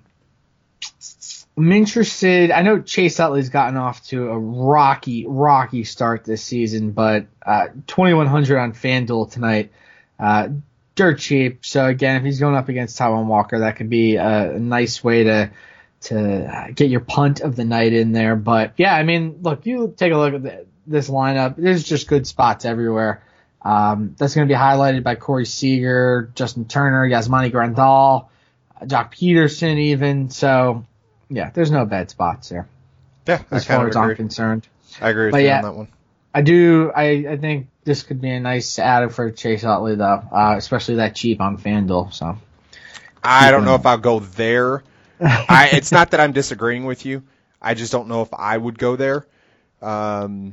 I'm interested. I know Chase Utley's gotten off to a rocky, rocky start this season, but uh, twenty-one hundred on FanDuel tonight, uh, dirt cheap. So again, if he's going up against Taijuan Walker, that could be a, a nice way to to get your punt of the night in there. But yeah, I mean, look, you take a look at the, this lineup. There's just good spots everywhere. Um, that's going to be highlighted by Corey Seager, Justin Turner, Yasmani Grandal, uh, Jock Peterson even. So, yeah, there's no bad spots there. Yeah, as I far as agree. I'm concerned. I agree with but you yeah, on that one. I do. I, I think this could be a nice add for Chase Utley, though, uh, especially that cheap on FanDuel. So, I don't know if I'll go there. I, it's not that I'm disagreeing with you. I just don't know if I would go there. Um,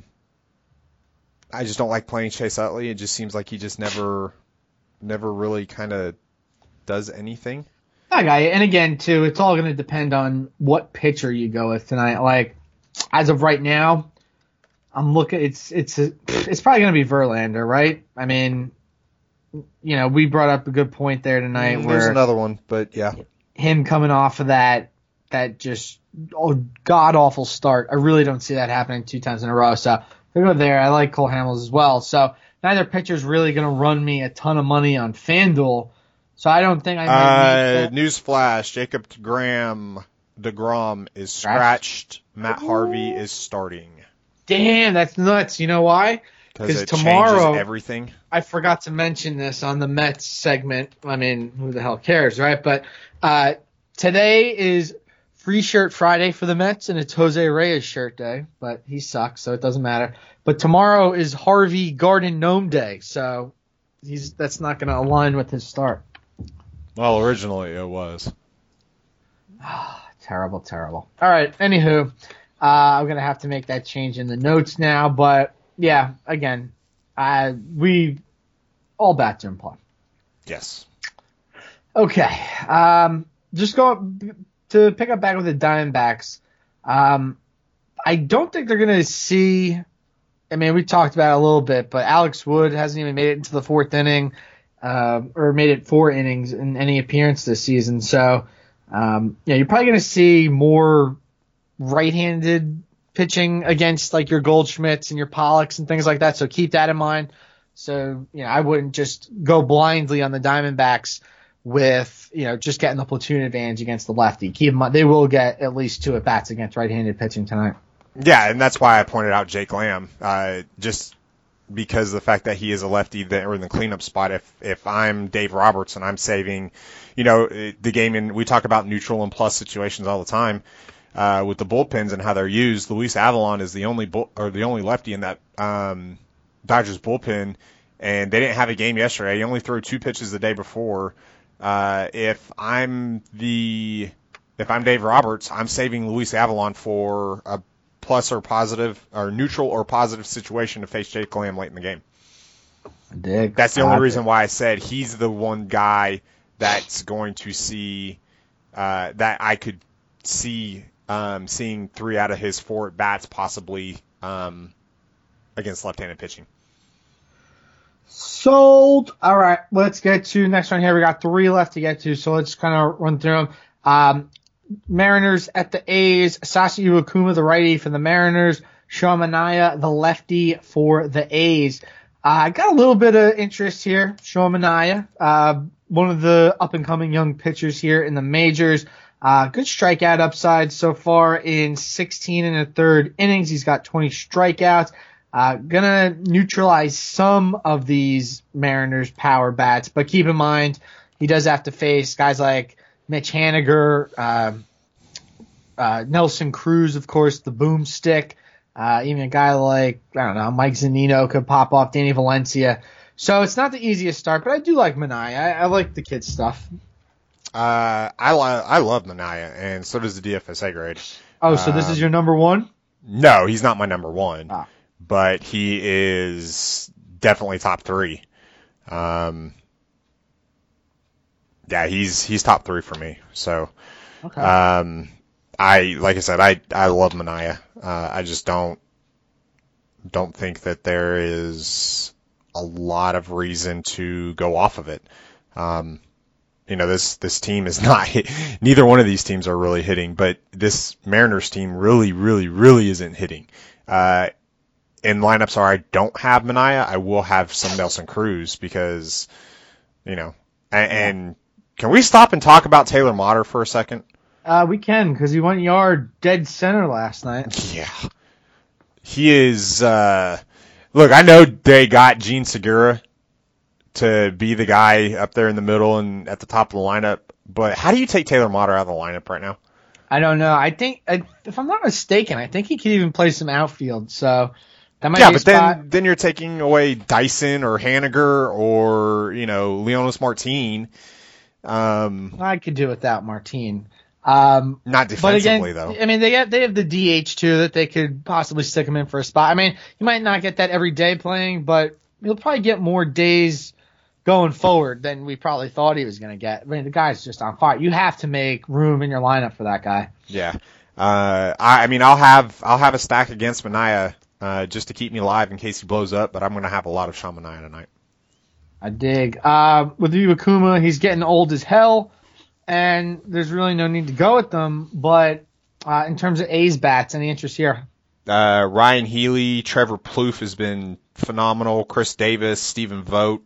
I just don't like playing Chase Utley. It just seems like he just never, never really kind of does anything. I got you. And again, too, it's all going to depend on what pitcher you go with tonight. Like, as of right now, I'm looking. It's it's a, it's probably going to be Verlander, right? I mean, you know, we brought up a good point there tonight. Mm, where there's another one, but yeah, him coming off of that that just oh, god awful start. I really don't see that happening two times in a row. So. They go there. I like Cole Hamels as well. So neither pitcher's really going to run me a ton of money on FanDuel. So I don't think I may uh, Newsflash, Jacob DeGrom, DeGrom is scratched. Matt Harvey is starting. Damn, that's nuts. You know why? Because tomorrow, changes everything. I forgot to mention this on the Mets segment. I mean, who the hell cares, right? But uh, today is Free Shirt Friday for the Mets, and it's Jose Reyes shirt day, but he sucks, so it doesn't matter. But tomorrow is Harvey Garden Gnome Day, so he's that's not going to align with his start. Well, originally it was. terrible, terrible. All right, anywho, uh, I'm going to have to make that change in the notes now, but yeah, again, uh, we all bats are in play. Yes. Okay, um, just go. To pick up back with the Diamondbacks, um, I don't think they're going to see – I mean, we talked about it a little bit, but Alex Wood hasn't even made it into the fourth inning uh, or made it four innings in any appearance this season. So, um, yeah, you're probably going to see more right-handed pitching against, like, your Goldschmidts and your Pollocks and things like that, so keep that in mind. So, you know, I wouldn't just go blindly on the Diamondbacks with, you know, just getting the platoon advantage against the lefty. Keep in mind, they will get at least two at-bats against right-handed pitching tonight. Yeah, and that's why I pointed out Jake Lamb, uh, just because of the fact that he is a lefty that are in the cleanup spot. If if I'm Dave Roberts and I'm saving, you know, the game, and we talk about neutral and plus situations all the time, uh, with the bullpens and how they're used, Luis Avalon is the only bull, or the only lefty in that um, Dodgers bullpen, and they didn't have a game yesterday. He only threw two pitches the day before. Uh, if I'm the if I'm Dave Roberts, I'm saving Luis Avalon for a plus or positive or neutral or positive situation to face Jake Lamb late in the game. Dig. That's the only reason why I said he's the one guy that's going to see uh, that I could see um, seeing three out of his four at bats possibly um, against left-handed pitching. Sold. All right, let's get to next one here. We got three left to get to, so let's kind of run through them. Um, Mariners at the A's. Sasaki Iwakuma, the righty for the Mariners. Sean Manaea, the lefty for the A's. I uh, got a little bit of interest here. Sean Manaea, uh, one of the up-and-coming young pitchers here in the majors. Uh, good strikeout upside so far in sixteen and a third innings. He's got twenty strikeouts. Uh, gonna neutralize some of these Mariners power bats, but keep in mind he does have to face guys like Mitch Haniger, uh, uh, Nelson Cruz, of course, the boomstick. Uh, even a guy like, I don't know, Mike Zunino could pop off, Danny Valencia. So it's not the easiest start, but I do like Manaea. I, I like the kid stuff. Uh, I, lo- I love Manaea, and so does the D F S A grade. Oh, so um, this is your number one? No, he's not my number one, ah. but he is definitely top three. Um, yeah, he's he's top three for me. So, okay. um, I like I said, I I love Manaea. Uh, I just don't don't think that there is a lot of reason to go off of it. Um, you know, this this team is not hit, neither one of these teams are really hitting, but this Mariners team really, really, really isn't hitting. Uh, in lineups where I don't have Manaea, I will have some Nelson Cruz because, you know, and, and can we stop and talk about Taylor Motter for a second? Uh, we can, because he went yard dead center last night. Yeah. He is, uh, look, I know they got Gene Segura to be the guy up there in the middle and at the top of the lineup, but how do you take Taylor Motter out of the lineup right now? I don't know. I think, if I'm not mistaken, I think he could even play some outfield, so that might yeah, be a but spot. then, then you're taking away Dyson or Haniger or, you know, Leonys Martin. Um, I could do without Martin. Um, not defensively, again, though. I mean, they have, they have the D H, too, that they could possibly stick him in for a spot. I mean, he might not get that every day playing, but he'll probably get more days going forward than we probably thought he was going to get. I mean, the guy's just on fire. You have to make room in your lineup for that guy. Yeah. Uh, I, I mean, I'll have I'll have a stack against Manaea uh, just to keep me alive in case he blows up, but I'm going to have a lot of Sean Manaea tonight. I dig. Uh, with Iwakuma, he's getting old as hell, and there's really no need to go with them. But uh, in terms of A's bats, any interest here? Uh, Ryan Healy, Trevor Plouffe has been phenomenal. Chris Davis, Stephen Vogt.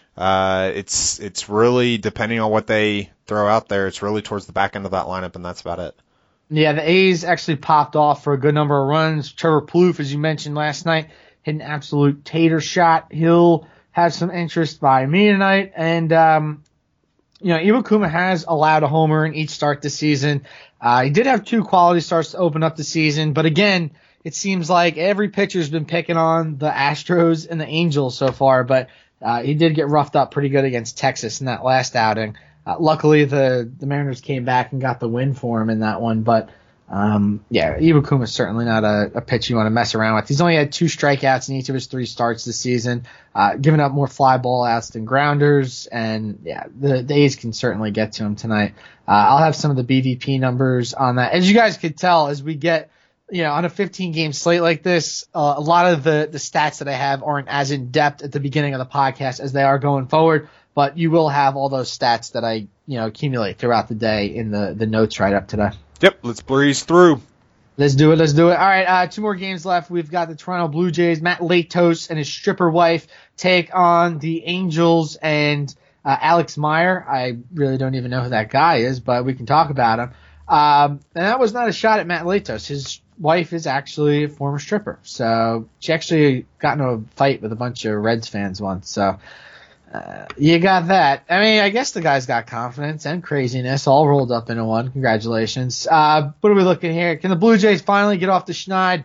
Uh, it's it's really, depending on what they throw out there, it's really towards the back end of that lineup, and that's about it. Yeah, the A's actually popped off for a good number of runs. Trevor Plouffe, as you mentioned last night, hit an absolute tater shot. He'll have some interest by me tonight. And, um, you know, Iwakuma has allowed a homer in each start this season. Uh, he did have two quality starts to open up the season. But, again, it seems like every pitcher's been picking on the Astros and the Angels so far. But uh, he did get roughed up pretty good against Texas in that last outing. Uh, luckily, the, the Mariners came back and got the win for him in that one. But, um, yeah, Iwakuma is certainly not a, a pitch you want to mess around with. He's only had two strikeouts in each of his three starts this season, uh, giving up more fly ball outs than grounders. And, yeah, the, the A's can certainly get to him tonight. Uh, I'll have some of the B V P numbers on that. As you guys could tell, as we get, you know, on a fifteen-game slate like this, uh, a lot of the, the stats that I have aren't as in-depth at the beginning of the podcast as they are going forward. But you will have all those stats that I, you know, accumulate throughout the day in the, the notes right up today. Yep, let's breeze through. Let's do it. Let's do it. All right, uh, two more games left. We've got the Toronto Blue Jays. Matt Latos and his stripper wife take on the Angels and uh, Alex Meyer. I really don't even know who that guy is, but we can talk about him. Um, and that was not a shot at Matt Latos. His wife is actually a former stripper. So she actually got into a fight with a bunch of Reds fans once. So Uh, you got that. I mean, I guess the guy's got confidence and craziness all rolled up into one. Congratulations. Uh, what are we looking here? Can the Blue Jays finally get off the schneid?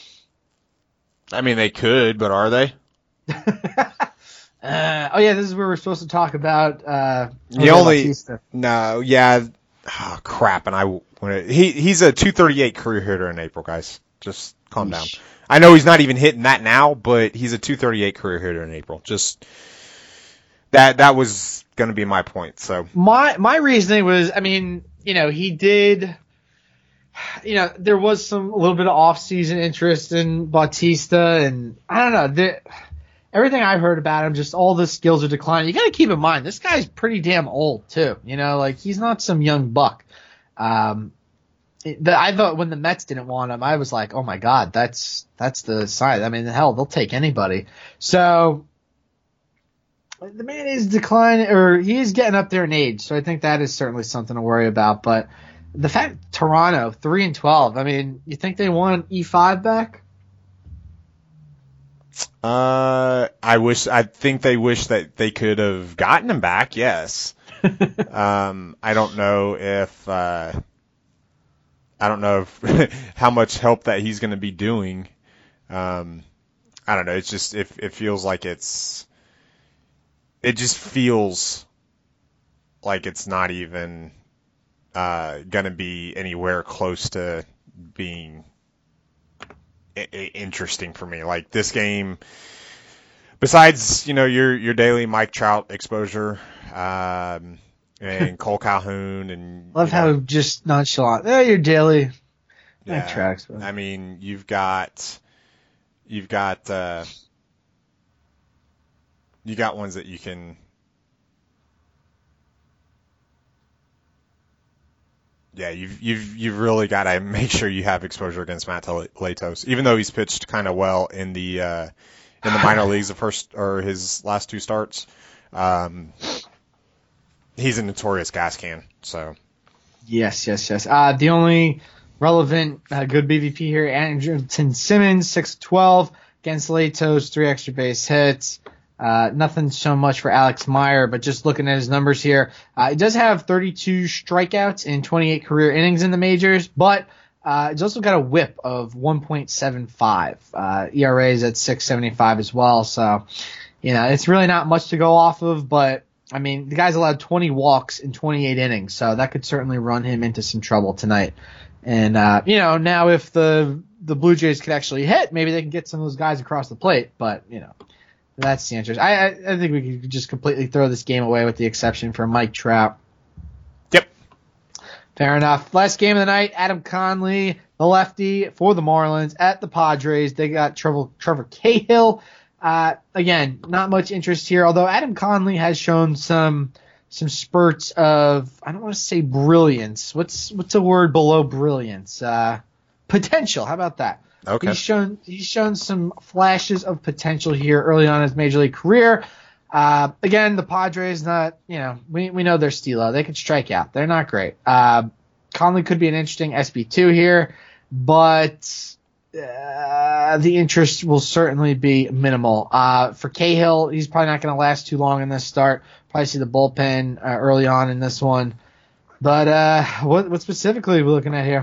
I mean, they could, but are they? uh, oh, yeah, this is where we're supposed to talk about uh, the only Bautista. No, yeah. Oh, crap. And I when it, he he's a two thirty-eight career hitter in April, guys. Just calm down. I know he's not even hitting that now, but he's a two thirty-eight career hitter in April. Just that that was going to be my point. So my my reasoning was, I mean, you know, he did. You know, there was some a little bit of off-season interest in Bautista, and I don't know. The, everything I've heard about him, just all the skills are declining. You got to keep in mind, this guy's pretty damn old too. You know, like he's not some young buck. Um, the, I thought when the Mets didn't want him, I was like, oh my god, that's that's the sign. I mean, hell, they'll take anybody. So the man is declining, or he is getting up there in age. So I think that is certainly something to worry about, but. The fact Toronto three and twelve. I mean, you think they want E five back? Uh, I wish. I think they wish that they could have gotten him back. Yes. um, I don't know if. Uh, I don't know if how much help that he's going to be doing. Um, I don't know. It's just it, it feels like it's. It just feels like it's not even. Uh, going to be anywhere close to being I- I- interesting for me. Like this game, besides, you know, your, your daily Mike Trout exposure, um, and Cole Calhoun and. Love how know, just nonchalant. Yeah, your daily yeah, Mike Trout. I mean, you've got, you've got, uh, you got ones that you can. Yeah, you've you've you've really got to make sure you have exposure against Matt Latos, even though he's pitched kind of well in the uh, in the minor leagues the first or his last two starts. Um, he's a notorious gas can. So yes, yes, yes. Uh, the only relevant uh, good B V P here, Andrelton Simmons, six twelve against Latos, three extra base hits. Uh, nothing so much for Alex Meyer, but just looking at his numbers here, uh, he does have thirty-two strikeouts in twenty-eight career innings in the majors, but uh, he's also got a whip of one point seven five. Uh, E R A is at six seventy-five as well, so, you know, it's really not much to go off of, but, I mean, the guy's allowed twenty walks in twenty-eight innings, so that could certainly run him into some trouble tonight. And, uh, you know, now if the, the Blue Jays could actually hit, maybe they can get some of those guys across the plate, but, you know. That's the interest. I, I I think we could just completely throw this game away with the exception for Mike Trout. Yep. Fair enough. Last game of the night, Adam Conley, the lefty for the Marlins at the Padres. They got Trevor, Trevor Cahill. Uh, again, not much interest here, although Adam Conley has shown some some spurts of, I don't want to say brilliance. What's what's a word below brilliance? Uh, potential. How about that? Okay. He's shown he's shown some flashes of potential here early on in his major league career. Uh, again, the Padres, not you know we we know they're stilo. They could strike out. They're not great. Uh, Conley could be an interesting S B two here, but uh, the interest will certainly be minimal. Uh, for Cahill, he's probably not going to last too long in this start. Probably see the bullpen uh, early on in this one. But uh, what what specifically are we looking at here?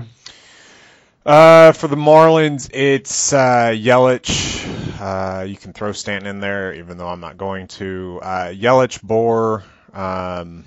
Uh, for the Marlins, it's uh, Yelich. Uh, you can throw Stanton in there, even though I'm not going to. Uh, Yelich, Bour. Um,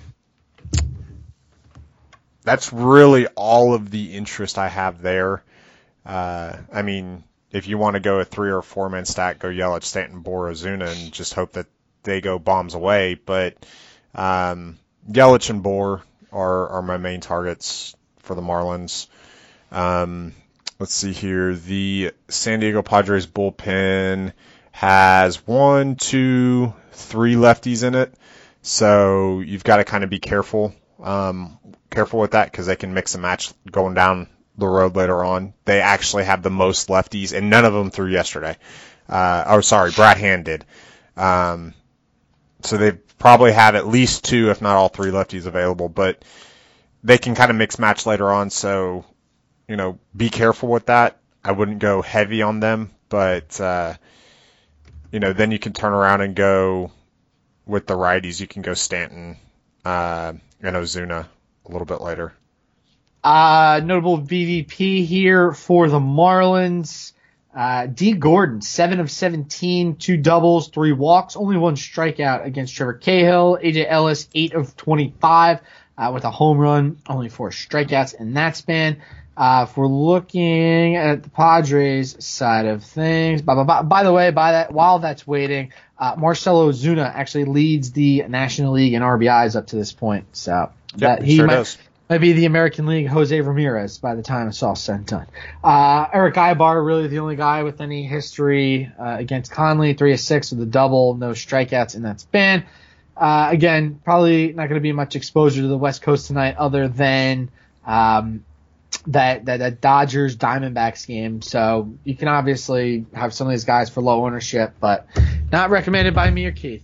that's really all of the interest I have there. Uh, I mean, if you want to go a three or four man stack, go Yelich, Stanton, Bour, Ozuna, and just hope that they go bombs away. But um, Yelich and Bour are, are my main targets for the Marlins. Um, let's see here. The San Diego Padres bullpen has one, two, three lefties in it. So you've got to kind of be careful, um, careful with that because they can mix and match going down the road later on. They actually have the most lefties, and none of them threw yesterday. Uh, oh, sorry, Brad Hand did. Um, so they probably have at least two, if not all three lefties available, but they can kind of mix match later on. So, you know, be careful with that. I wouldn't go heavy on them, but, uh, you know, then you can turn around and go with the righties, you can go Stanton uh, and Ozuna a little bit later. Uh, notable V V P here for the Marlins. Uh, D. Gordon, seven of seventeen, two doubles, three walks, only one strikeout against Trevor Cahill. A J Ellis, eight of twenty-five uh, with a home run, only four strikeouts in that span. Uh, if we're looking at the Padres side of things, by, by, by the way, by that while that's waiting, uh, Marcell Ozuna actually leads the National League in R B Is up to this point. So yep, that he sure might. Does. Might be the American League Jose Ramirez by the time it's all said and done. Uh, Eric Ibar, really the only guy with any history uh, against Conley, three of six with a double, no strikeouts in that span. Uh, again, probably not going to be much exposure to the West Coast tonight other than um, that, that, that Dodgers Diamondbacks game. So you can obviously have some of these guys for low ownership, but not recommended by me or Keith.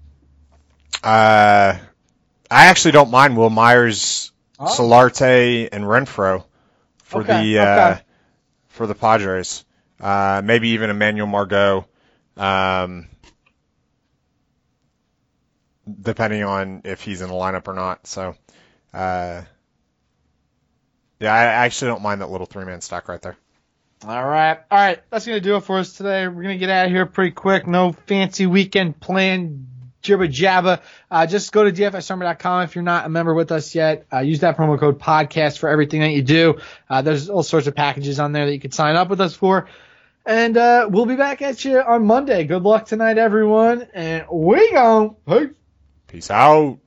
Uh, I actually don't mind Will Myers, Oh. Solarte and Renfroe for okay, the uh, okay. for the Padres. Uh, maybe even Emmanuel Margot, um, depending on if he's in the lineup or not. So, uh, yeah, I actually don't mind that little three-man stack right there. All right. All right. That's going to do it for us today. We're going to get out of here pretty quick. No fancy weekend plan. Jibba jabba. Uh, just go to D F S army dot com if you're not a member with us yet. Uh, use that promo code podcast for everything that you do. Uh, there's all sorts of packages on there that you can sign up with us for. And uh, we'll be back at you on Monday. Good luck tonight, everyone. And we gone. Peace. Peace out.